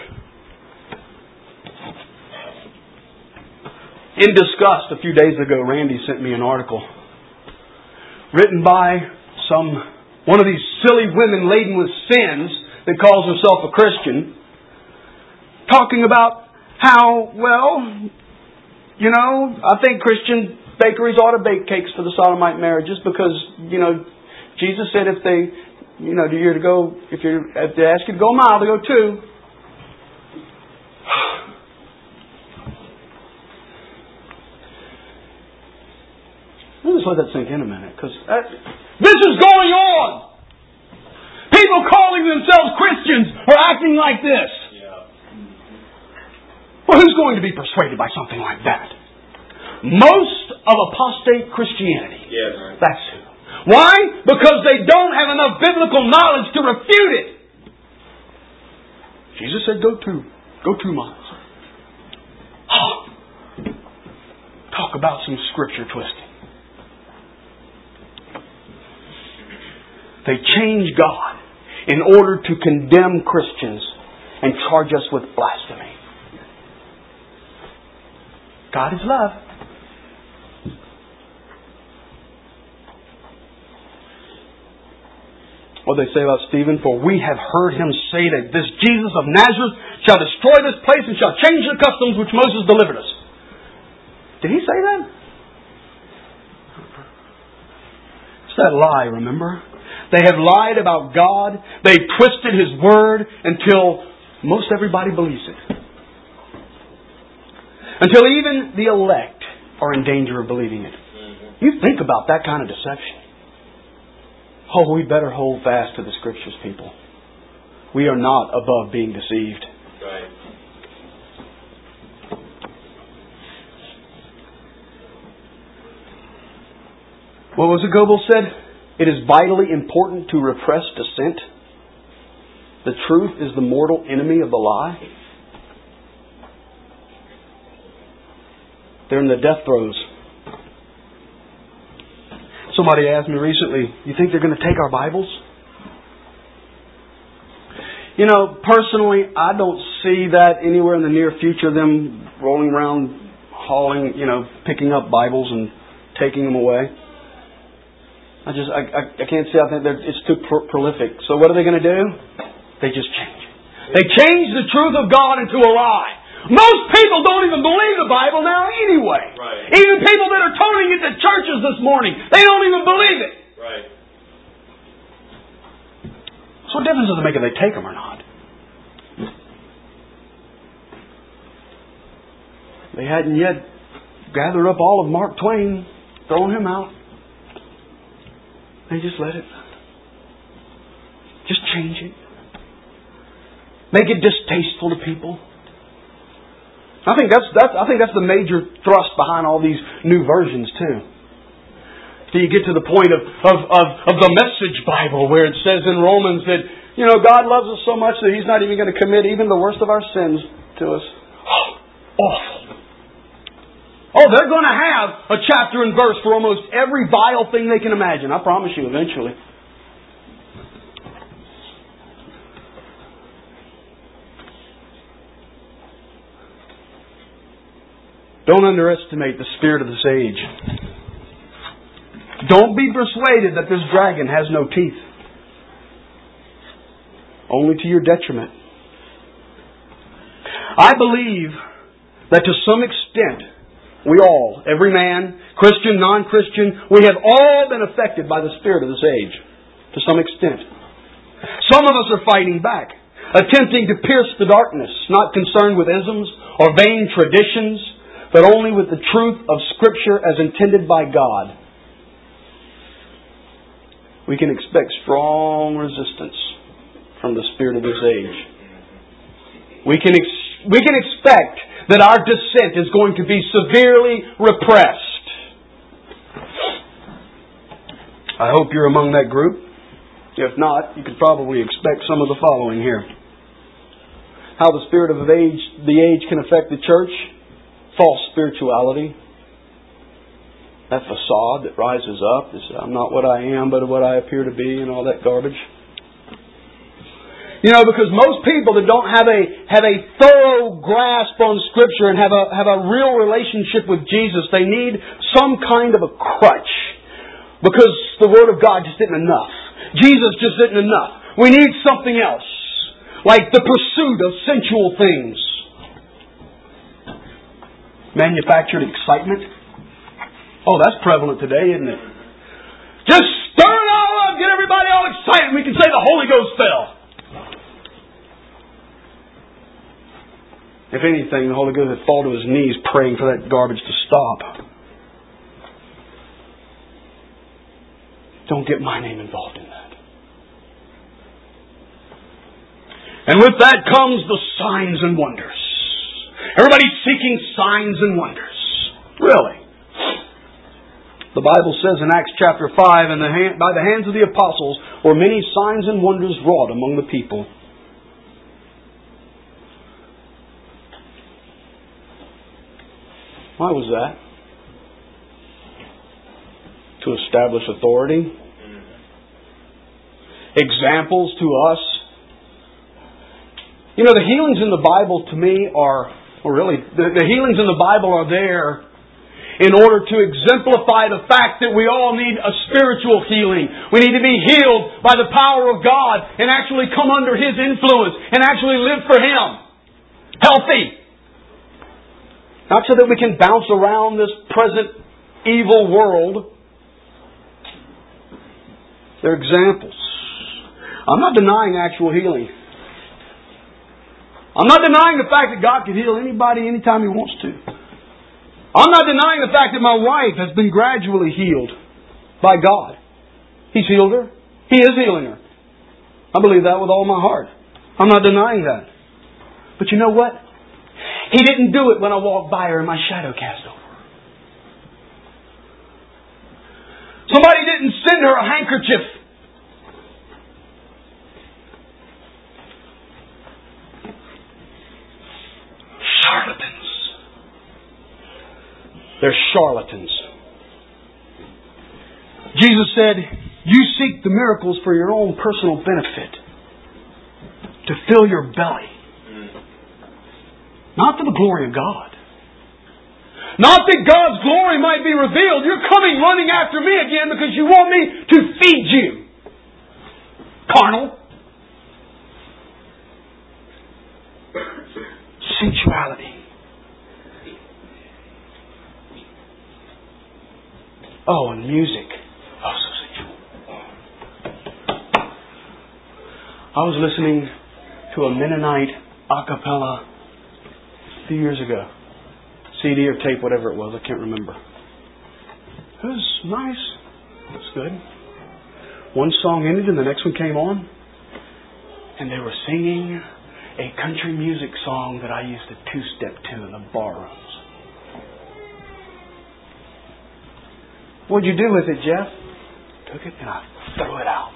In Disgust, a few days ago, Randy sent me an article written by some one of these silly women laden with sins that calls herself a Christian, talking about how, well, you know, I think Christian bakeries ought to bake cakes for the sodomite marriages because, you know, Jesus said if they, you know, you're to go, if you if they ask you to go a mile, to go two. Let's let that sink in a minute, because this is going on. People calling themselves Christians are acting like this. Yeah. Well, who's going to be persuaded by something like that? Most of apostate Christianity. Yes. That's who. Why? Because they don't have enough biblical knowledge to refute it. Jesus said, go two. Go two miles. Oh. Talk about some scripture twisting. They change God in order to condemn Christians and charge us with blasphemy. God is love. What they say about Stephen, for we have heard him say that this Jesus of Nazareth shall destroy this place and shall change the customs which Moses delivered us. Did he say that? It's that lie, remember? They have lied about God. They twisted His Word until most everybody believes it. Until even the elect are in danger of believing it. You think about that kind of deception. Oh, we better hold fast to the Scriptures, people. We are not above being deceived. Right. What was it Goebbels said? It is vitally important to repress dissent. The truth is the mortal enemy of the lie. They're in the death throes. Somebody asked me recently, you think they're going to take our Bibles? You know, personally, I don't see that anywhere in the near future, them rolling around, hauling, you know, picking up Bibles and taking them away. I just, I, I, I can't see. I think it's too pro- prolific. So what are they going to do? They just change. They change the truth of God into a lie. Most people don't even believe the Bible now anyway. Right. Even people that are toting it to churches this morning, they don't even believe it. Right. So what difference does it make if they take them or not? They hadn't yet gathered up all of Mark Twain, thrown him out. They just let it. Just change it. Make it distasteful to people. I think that's, that's I think that's the major thrust behind all these new versions too. So you get to the point of, of, of, of the Message Bible where it says in Romans that, you know, God loves us so much that He's not even going to commit even the worst of our sins to us. Oh, awful. Oh, they're going to have a chapter and verse for almost every vile thing they can imagine. I promise you, eventually. Don't underestimate the spirit of this age. Don't be persuaded that this dragon has no teeth. Only to your detriment. I believe that to some extent, we all, every man, Christian, non-Christian, we have all been affected by the spirit of this age. To some extent. Some of us are fighting back. Attempting to pierce the darkness. Not concerned with isms or vain traditions. But only with the truth of Scripture as intended by God. We can expect strong resistance from the spirit of this age. We can ex- we can expect that our dissent is going to be severely repressed. I hope you're among that group. If not, you could probably expect some of the following here. How the spirit of the age, the age can affect the church. False spirituality. That facade that rises up. This, I'm not what I am, but what I appear to be, and all that garbage. You know, because most people that don't have a have a thorough grasp on Scripture and have a have a real relationship with Jesus, they need some kind of a crutch. Because the Word of God just isn't enough. Jesus just isn't enough. We need something else. Like the pursuit of sensual things. Manufactured excitement. Oh, that's prevalent today, isn't it? Just stir it all up, get everybody all excited, we can say the Holy Ghost fell. If anything, the Holy Ghost would fall to His knees praying for that garbage to stop. Don't get my name involved in that. And with that comes the signs and wonders. Everybody's seeking signs and wonders. Really. The Bible says in Acts chapter five, and the hand, by the hands of the apostles were many signs and wonders wrought among the people. Why was that? To establish authority. Examples to us. You know, the healings in the Bible to me are, or really, the, the healings in the Bible are there in order to exemplify the fact that we all need a spiritual healing. We need to be healed by the power of God and actually come under His influence and actually live for Him. Healthy. Not so that we can bounce around this present evil world. They're examples. I'm not denying actual healing. I'm not denying the fact that God can heal anybody anytime He wants to. I'm not denying the fact that my wife has been gradually healed by God. He's healed her. He is healing her. I believe that with all my heart. I'm not denying that. But you know what? He didn't do it when I walked by her and my shadow cast over her. Somebody didn't send her a handkerchief. Charlatans. They're charlatans. Jesus said, you seek the miracles for your own personal benefit. To fill your belly. Not for the glory of God. Not that God's glory might be revealed. You're coming running after me again because you want me to feed you. Carnal. Sensuality. Oh, and music. Oh, so sensual. I was listening to a Mennonite a cappella a few years ago. C D or tape, whatever it was. I can't remember. It was nice. It was good. One song ended and the next one came on. And they were singing a country music song that I used to two-step to in the bar rooms. What'd you do with it, Jeff? Took it and I threw it out.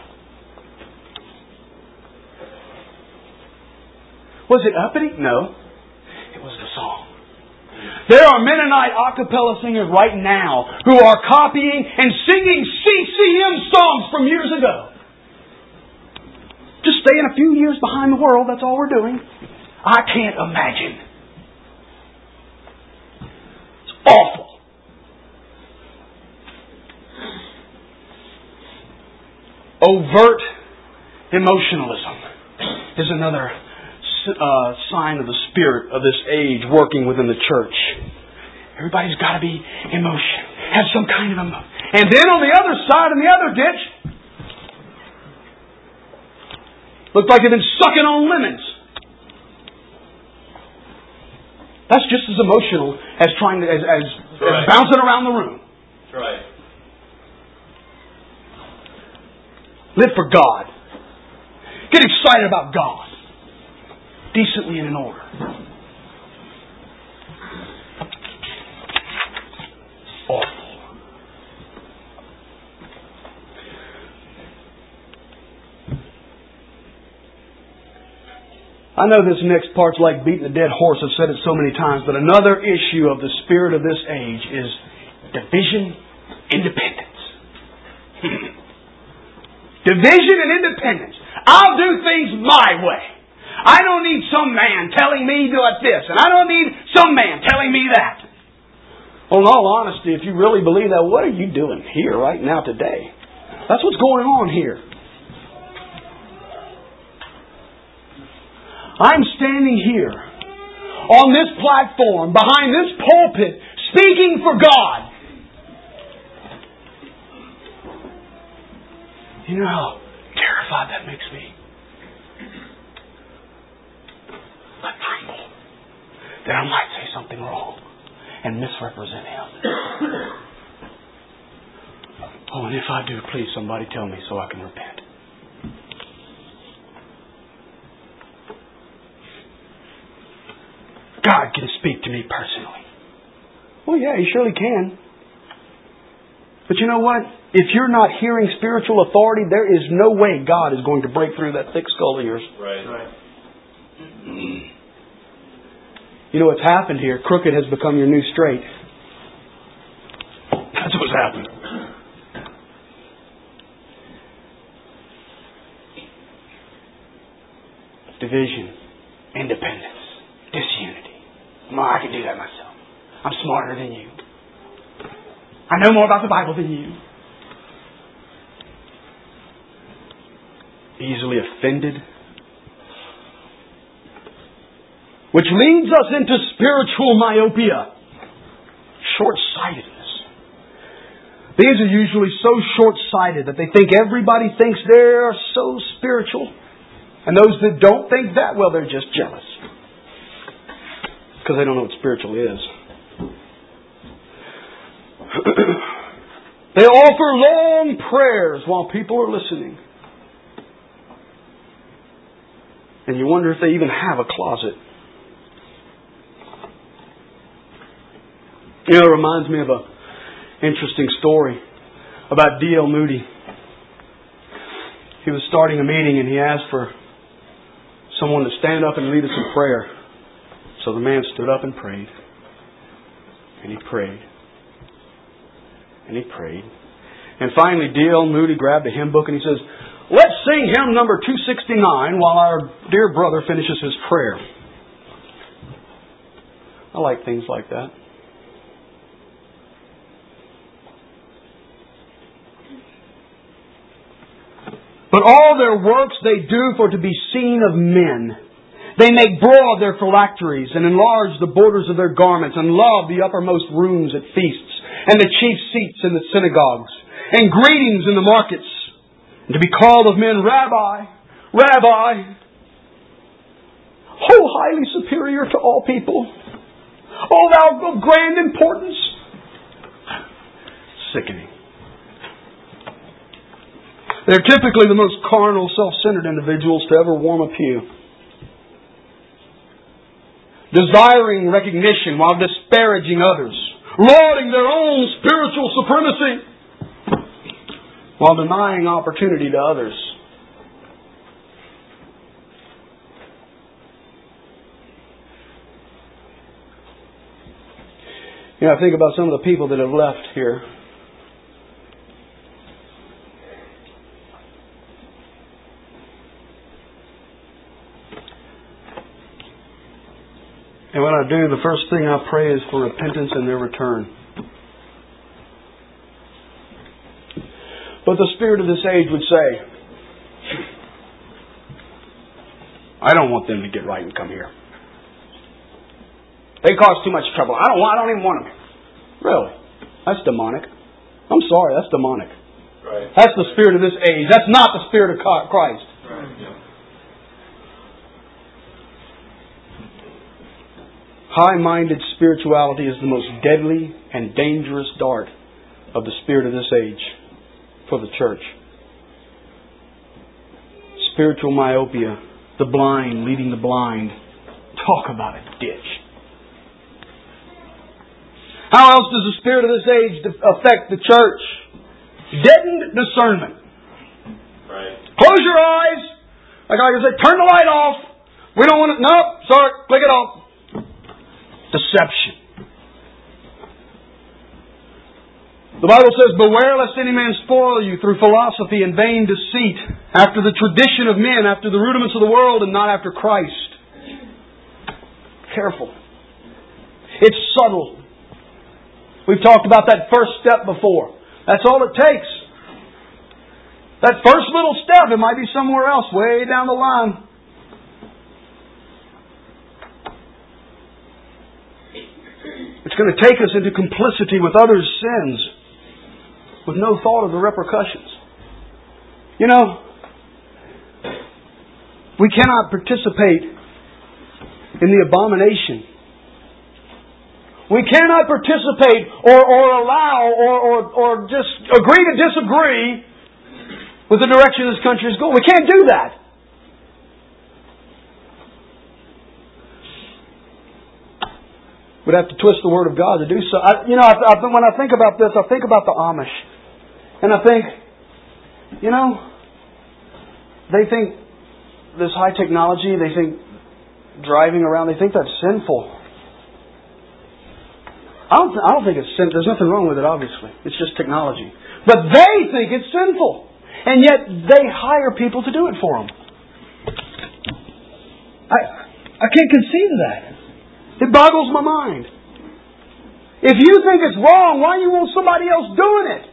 Was it uppity? No. It was the song. There are Mennonite a cappella singers right now who are copying and singing C C M songs from years ago. Just staying a few years behind the world, that's all we're doing. I can't imagine. It's awful. Overt emotionalism is another uh, sign of the spirit of this age working within the church. Everybody's got to be emotion, have some kind of emotion. And then on the other side, in the other ditch, looked like they've been sucking on lemons. That's just as emotional as trying to as, as, right. as bouncing around the room. That's right. Live for God. Get excited about God. Decently and in order. Awful. I know this next part's like beating a dead horse. I've said it so many times. But another issue of the spirit of this age is division, independence. Division and independence. I'll do things my way. I don't need some man telling me do it this, and I don't need some man telling me that. Well, in all honesty, if you really believe that, what are you doing here right now today? That's what's going on here. I'm standing here on this platform, behind this pulpit, speaking for God. You know how terrified that makes me? I tremble that I might say something wrong and misrepresent Him. Oh, and if I do, please somebody tell me so I can repent. God can speak to me personally. Well, yeah, He surely can. But you know what? If you're not hearing spiritual authority, there is no way God is going to break through that thick skull of yours. Right. Right. You know what's happened here? Crooked has become your new straight. That's what's happened. Division, independence, disunity. No, I can do that myself. I'm smarter than you. I know more about the Bible than you. Easily offended. Which leads us into spiritual myopia. Short-sightedness. These are usually so short-sighted that they think everybody thinks they're so spiritual. And those that don't think that, well, they're just jealous. Because they don't know what spiritual is. They offer long prayers while people are listening. And you wonder if they even have a closet. You know, it reminds me of an interesting story about D L Moody. He was starting a meeting and he asked for someone to stand up and lead us in prayer. So the man stood up and prayed. And he prayed. And he prayed. And finally D L Moody grabbed a hymn book and he says, "Let's sing hymn number two sixty-nine while our dear brother finishes his prayer." I like things like that. But all their works they do for to be seen of men. They make broad their phylacteries and enlarge the borders of their garments and love the uppermost rooms at feasts and the chief seats in the synagogues and greetings in the markets and to be called of men Rabbi, Rabbi. Oh, highly superior to all people. Oh, thou of grand importance. Sickening. They're typically the most carnal, self-centered individuals to ever warm a pew. Desiring recognition while disparaging others. Lauding their own spiritual supremacy while denying opportunity to others. You know, I think about some of the people that have left here. And when I do, the first thing I pray is for repentance and their return. But the spirit of this age would say, I don't want them to get right and come here. They cause too much trouble. I don't want, I don't even want them. Really? That's demonic. I'm sorry, that's demonic. Right. That's the spirit of this age. That's not the spirit of Christ. Right. Yeah. High-minded spirituality is the most deadly and dangerous dart of the spirit of this age for the church. Spiritual myopia, the blind leading the blind. Talk about a ditch. How else does the spirit of this age affect the church? Deadened discernment. Right. Close your eyes. Like I can say, turn the light off. We don't want it. Nope. Sorry. Click it off. Deception. The Bible says, beware lest any man spoil you through philosophy and vain deceit, after the tradition of men, after the rudiments of the world, and not after Christ. Careful. It's subtle. We've talked about that first step before. That's all it takes. That first little step, it might be somewhere else, way down the line. It's going to take us into complicity with others' sins with no thought of the repercussions. You know, we cannot participate in the abomination. We cannot participate or, or allow or, or, or just agree to disagree with the direction this country is going. We can't do that. We'd have to twist the Word of God to do so. I, you know, I, I, when I think about this, I think about the Amish. And I think, you know, they think this high technology, they think driving around, they think that's sinful. I don't, I don't think it's sin. There's nothing wrong with it, obviously. It's just technology. But they think it's sinful. And yet they hire people to do it for them. I, I can't conceive of that. It boggles my mind. If you think it's wrong, why do you want somebody else doing it?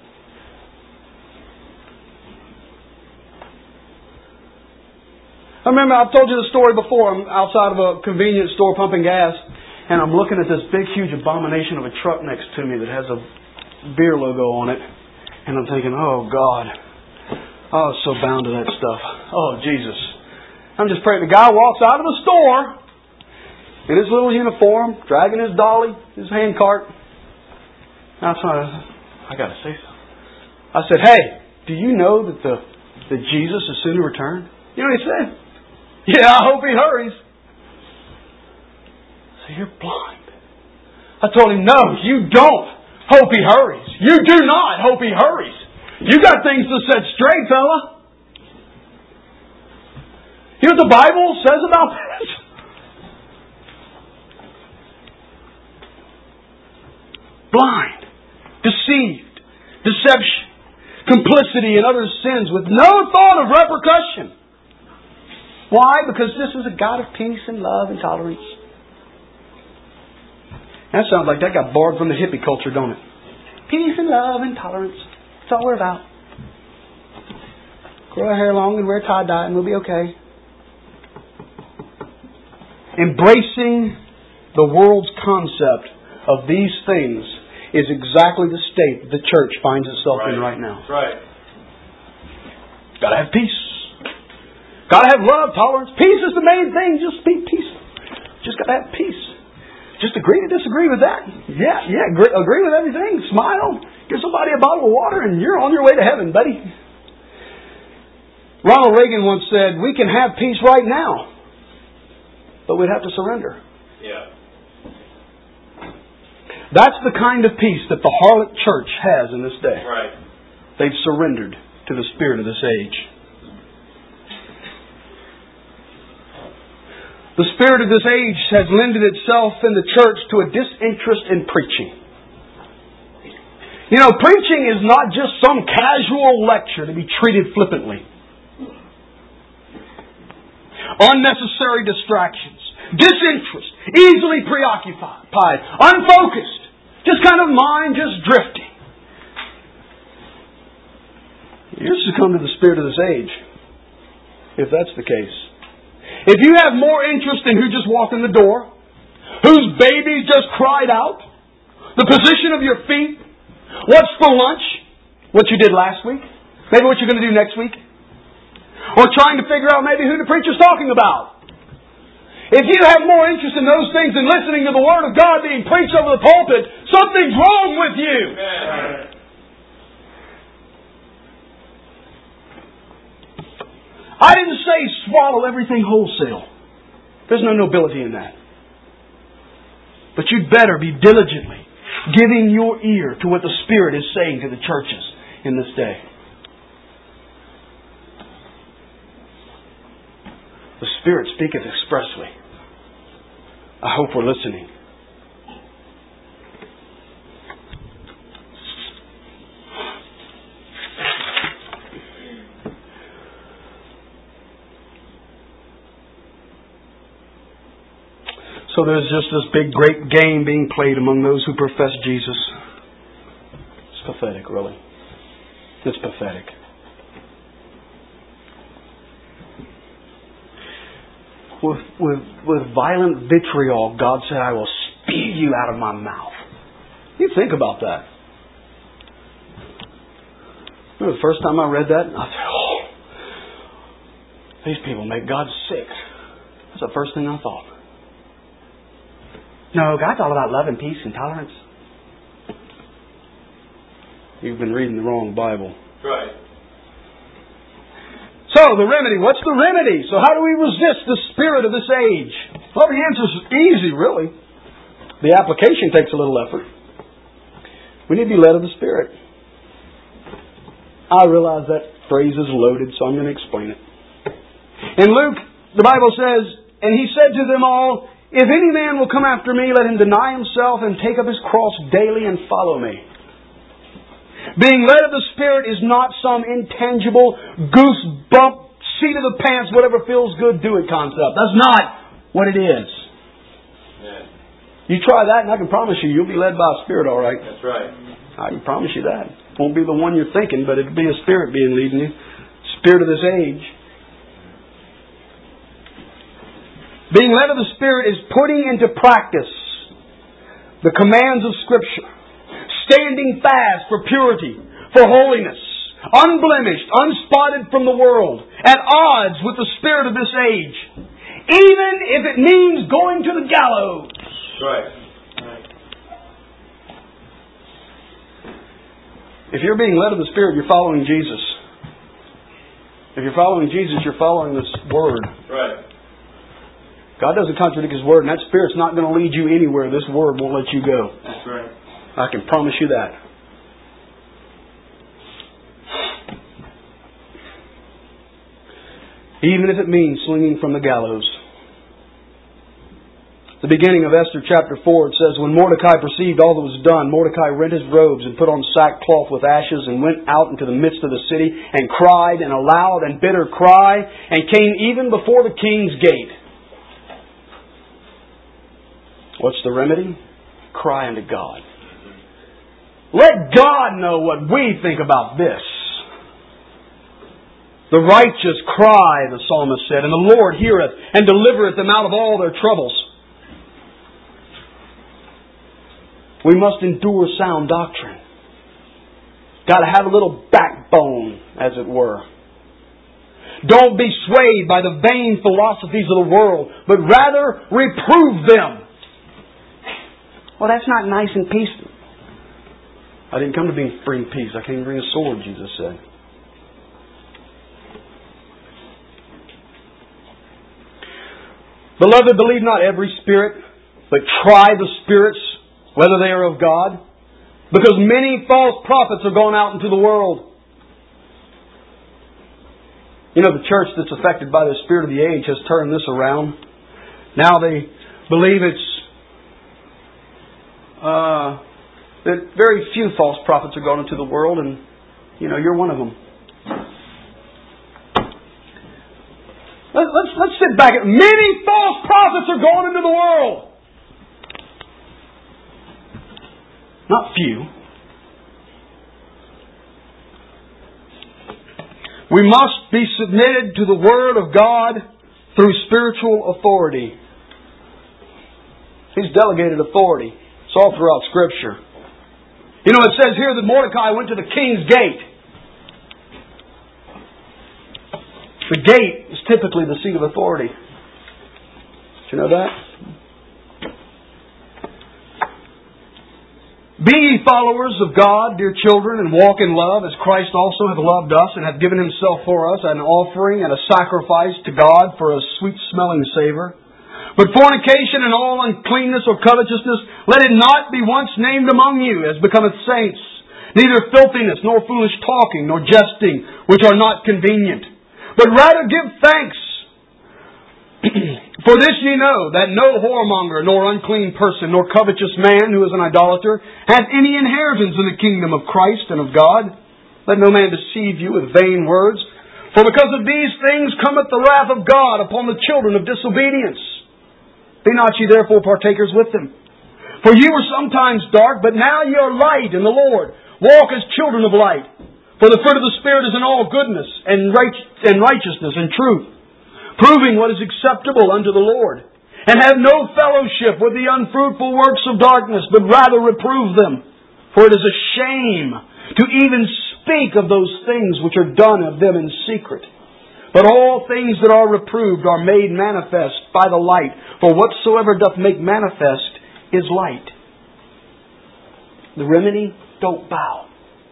I remember I've told you the story before. I'm outside of a convenience store pumping gas, and I'm looking at this big, huge abomination of a truck next to me that has a beer logo on it. And I'm thinking, oh, God. I was so bound to that stuff. Oh, Jesus. I'm just praying. The guy walks out of the store in his little uniform, dragging his dolly, his hand cart. And I thought, I got to say something. I said, hey, do you know that the that Jesus is soon to return? You know what he said? Yeah, I hope he hurries. I said, you're blind. I told him, no, you don't hope he hurries. You do not hope he hurries. You got things to set straight, fella. You know what the Bible says about this? Blind, deceived, deception, complicity in other sins with no thought of repercussion. Why? Because this is a God of peace and love and tolerance. That sounds like that got borrowed from the hippie culture, don't it? Peace and love and tolerance. That's all we're about. Grow our hair long and wear tie-dye and we'll be okay. Embracing the world's concept of these things is exactly the state the church finds itself right. in right now. That's right. Got to have peace. Got to have love, tolerance. Peace is the main thing. Just be peaceful. Just got to have peace. Just agree to disagree with that. Yeah, yeah. Agree, agree with everything. Smile. Give somebody a bottle of water, and you're on your way to heaven, buddy. Ronald Reagan once said, we can have peace right now, but we'd have to surrender. Yeah. That's the kind of peace that the harlot church has in this day. Right. They've surrendered to the spirit of this age. The spirit of this age has lended itself in the church to a disinterest in preaching. You know, preaching is not just some casual lecture to be treated flippantly. Unnecessary distractions, disinterest, easily preoccupied, unfocused, just kind of mind just drifting. You're succumb to the spirit of this age, if that's the case. If you have more interest in who just walked in the door, whose baby just cried out, the position of your feet, what's for lunch, what you did last week, maybe what you're going to do next week, or trying to figure out maybe who the preacher's talking about. If you have more interest in those things than listening to the Word of God being preached over the pulpit, something's wrong with you. Amen. I didn't say swallow everything wholesale. There's no nobility in that. But you'd better be diligently giving your ear to what the Spirit is saying to the churches in this day. The Spirit speaketh expressly. I hope we're listening. So there's just this big, great game being played among those who profess Jesus. It's pathetic, really. It's pathetic. With, with, with violent vitriol, God said, I will spew you out of my mouth. You think about that. Remember the first time I read that? I said, oh, these people make God sick. That's the first thing I thought. No, God's all about love and peace and tolerance. You've been reading the wrong Bible. Right. So, the remedy. What's the remedy? So how do we resist the spirit of this age? Well, the answer's easy, really. The application takes a little effort. We need to be led of the Spirit. I realize that phrase is loaded, so I'm going to explain it. In Luke, the Bible says, and He said to them all, if any man will come after me, let him deny himself and take up his cross daily and follow me. Being led of the Spirit is not some intangible, goosebump, seat of the pants, whatever feels good, do it concept. That's not what it is. Yeah. You try that and I can promise you, you'll be led by a Spirit, all right. That's right. I can promise you that. It won't be the one you're thinking, but it'll be a Spirit being leading you. Spirit of this age. Being led of the Spirit is putting into practice the commands of Scripture. Standing fast for purity, for holiness. Unblemished, unspotted from the world. At odds with the spirit of this age. Even if it means going to the gallows. Right. Right. If you're being led of the Spirit, you're following Jesus. If you're following Jesus, you're following this Word. Right. God doesn't contradict His Word, and that Spirit's not going to lead you anywhere. This Word won't let you go. That's right. I can promise you that. Even if it means swinging from the gallows. The beginning of Esther chapter four, it says, when Mordecai perceived all that was done, Mordecai rent his robes and put on sackcloth with ashes and went out into the midst of the city and cried in a loud and bitter cry and came even before the king's gate. What's the remedy? Cry unto God. Let God know what we think about this. The righteous cry, the psalmist said, and the Lord heareth and delivereth them out of all their troubles. We must endure sound doctrine. Got to have a little backbone, as it were. Don't be swayed by the vain philosophies of the world, but rather reprove them. Well, that's not nice and peaceful. I didn't come to bring peace. I came to bring a sword, Jesus said. Beloved, believe not every spirit, but try the spirits, whether they are of God. Because many false prophets are gone out into the world. You know, the church that's affected by the spirit of the age has turned this around. Now they believe it's uh, that very few false prophets are gone into the world, and you know, you're one of them. Let's, let's, let's sit back. Many false prophets are going into the world. Not few. We must be submitted to the Word of God through spiritual authority. He's delegated authority. It's all throughout Scripture. You know, it says here that Mordecai went to the king's gate. The gate is typically the seat of authority. Did you know that? Be ye followers of God, dear children, and walk in love, as Christ also hath loved us, and hath given Himself for us, an offering and a sacrifice to God for a sweet-smelling savour. But fornication and all uncleanness or covetousness, let it not be once named among you, as becometh saints. Neither filthiness, nor foolish talking, nor jesting, which are not convenient. But rather give thanks. For this ye know, that no whoremonger, nor unclean person, nor covetous man who is an idolater, hath any inheritance in the kingdom of Christ and of God. Let no man deceive you with vain words. For because of these things cometh the wrath of God upon the children of disobedience. Be not ye therefore partakers with them. For ye were sometimes dark, but now ye are light in the Lord. Walk as children of light. For the fruit of the Spirit is in all goodness and righteousness and truth, proving what is acceptable unto the Lord. And have no fellowship with the unfruitful works of darkness, but rather reprove them. For it is a shame to even speak of those things which are done of them in secret. But all things that are reproved are made manifest by the light. For whatsoever doth make manifest is light. The remedy, don't bow.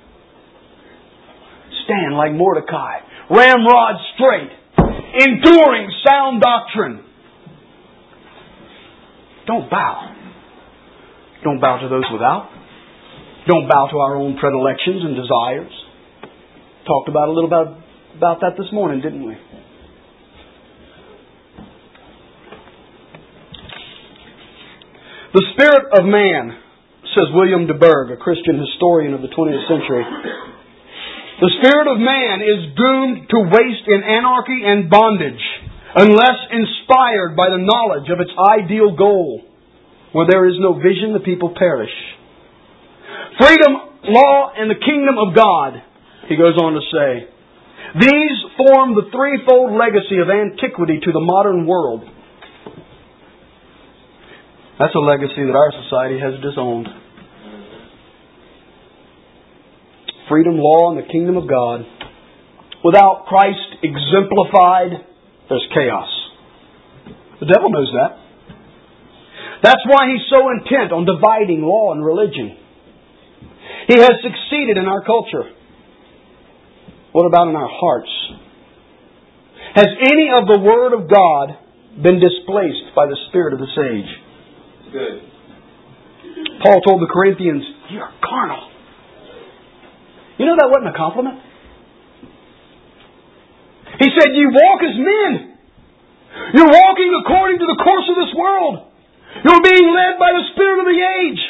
Stand like Mordecai, ramrod straight, enduring sound doctrine. Don't bow. Don't bow to those without. Don't bow to our own predilections and desires. Talked about a little about, about that this morning, didn't we? The spirit of man, says William de Burgh, a Christian historian of the twentieth century, the spirit of man is doomed to waste in anarchy and bondage unless inspired by the knowledge of its ideal goal. Where there is no vision, the people perish. Freedom, law, and the kingdom of God, he goes on to say, these form the threefold legacy of antiquity to the modern world. That's a legacy that our society has disowned. Freedom, law, and the kingdom of God. Without Christ exemplified, there's chaos. The devil knows that. That's why he's so intent on dividing law and religion. He has succeeded in our culture. What about in our hearts? Has any of the Word of God been displaced by the spirit of this age? Good. Paul told the Corinthians, "You are carnal." You know that wasn't a compliment. He said, "You walk as men. You're walking according to the course of this world. You're being led by the spirit of the age."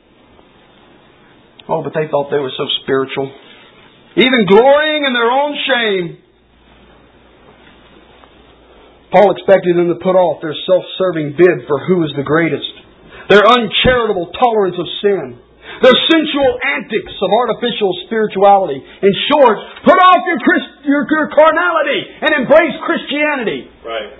Oh, but they thought they were so spiritual. Even glorying in their own shame. Paul expected them to put off their self-serving bid for who is the greatest, their uncharitable tolerance of sin, their sensual antics of artificial spirituality. In short, put off your, Christ, your, your carnality and embrace Christianity. Right.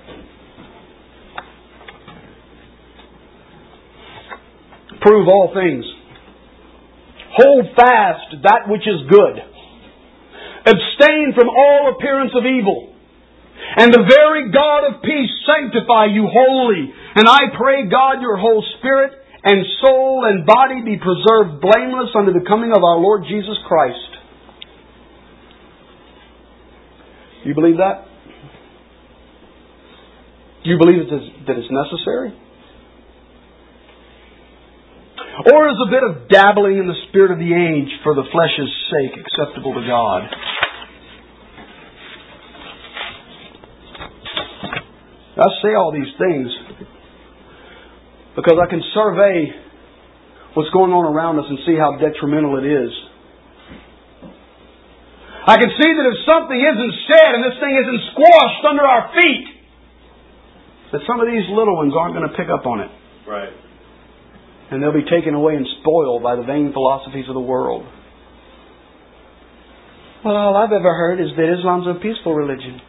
Prove all things. Hold fast that which is good. Abstain from all appearance of evil. And the very God of peace sanctify you wholly. And I pray God your whole spirit and soul and body be preserved blameless unto the coming of our Lord Jesus Christ. Do you believe that? Do you believe that it's necessary? Or is a bit of dabbling in the spirit of the age for the flesh's sake acceptable to God? I say all these things because I can survey what's going on around us and see how detrimental it is. I can see that if something isn't said and this thing isn't squashed under our feet, that some of these little ones aren't going to pick up on it. Right. And they'll be taken away and spoiled by the vain philosophies of the world. Well, all I've ever heard is that Islam's a peaceful religion.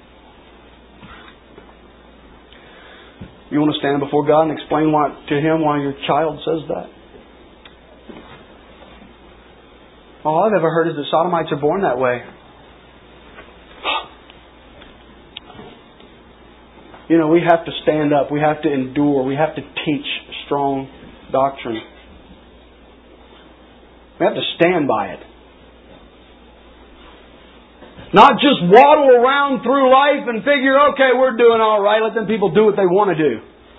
You want to stand before God and explain why, to Him why your child says that? All I've ever heard is that Sodomites are born that way. You know, we have to stand up. We have to endure. We have to teach strong doctrine. We have to stand by it. Not just waddle around through life and figure, okay, we're doing all right. Let them people do what they want to do.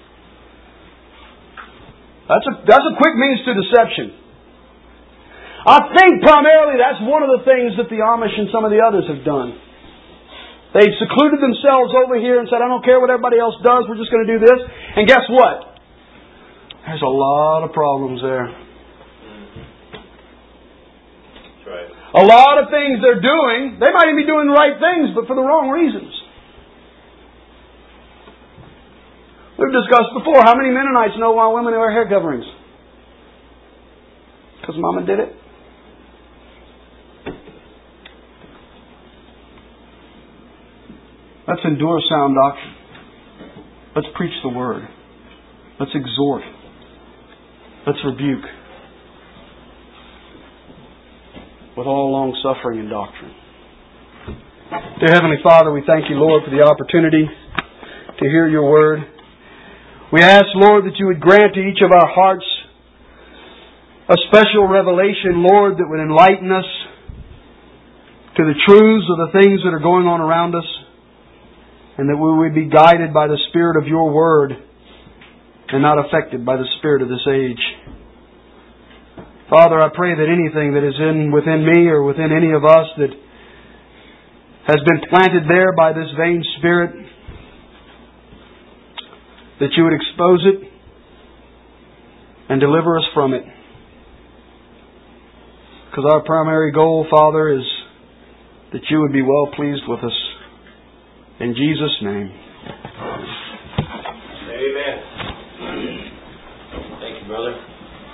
That's a, that's a quick means to deception. I think primarily that's one of the things that the Amish and some of the others have done. They've secluded themselves over here and said, I don't care what everybody else does, we're just going to do this. And guess what? There's a lot of problems there. That's right. A lot of things they're doing, they might even be doing the right things, but for the wrong reasons. We've discussed before, how many Mennonites know why women wear hair coverings? Because Mama did it? Let's endure sound doctrine. Let's preach the Word. Let's exhort. Let's rebuke. With all long suffering and doctrine. Dear Heavenly Father, we thank you, Lord, for the opportunity to hear your Word. We ask, Lord, that you would grant to each of our hearts a special revelation, Lord, that would enlighten us to the truths of the things that are going on around us, and that we would be guided by the Spirit of your Word and not affected by the spirit of this age. Father, I pray that anything that is in within me or within any of us that has been planted there by this vain spirit, that you would expose it and deliver us from it. Because our primary goal, Father, is that you would be well pleased with us. In Jesus' name.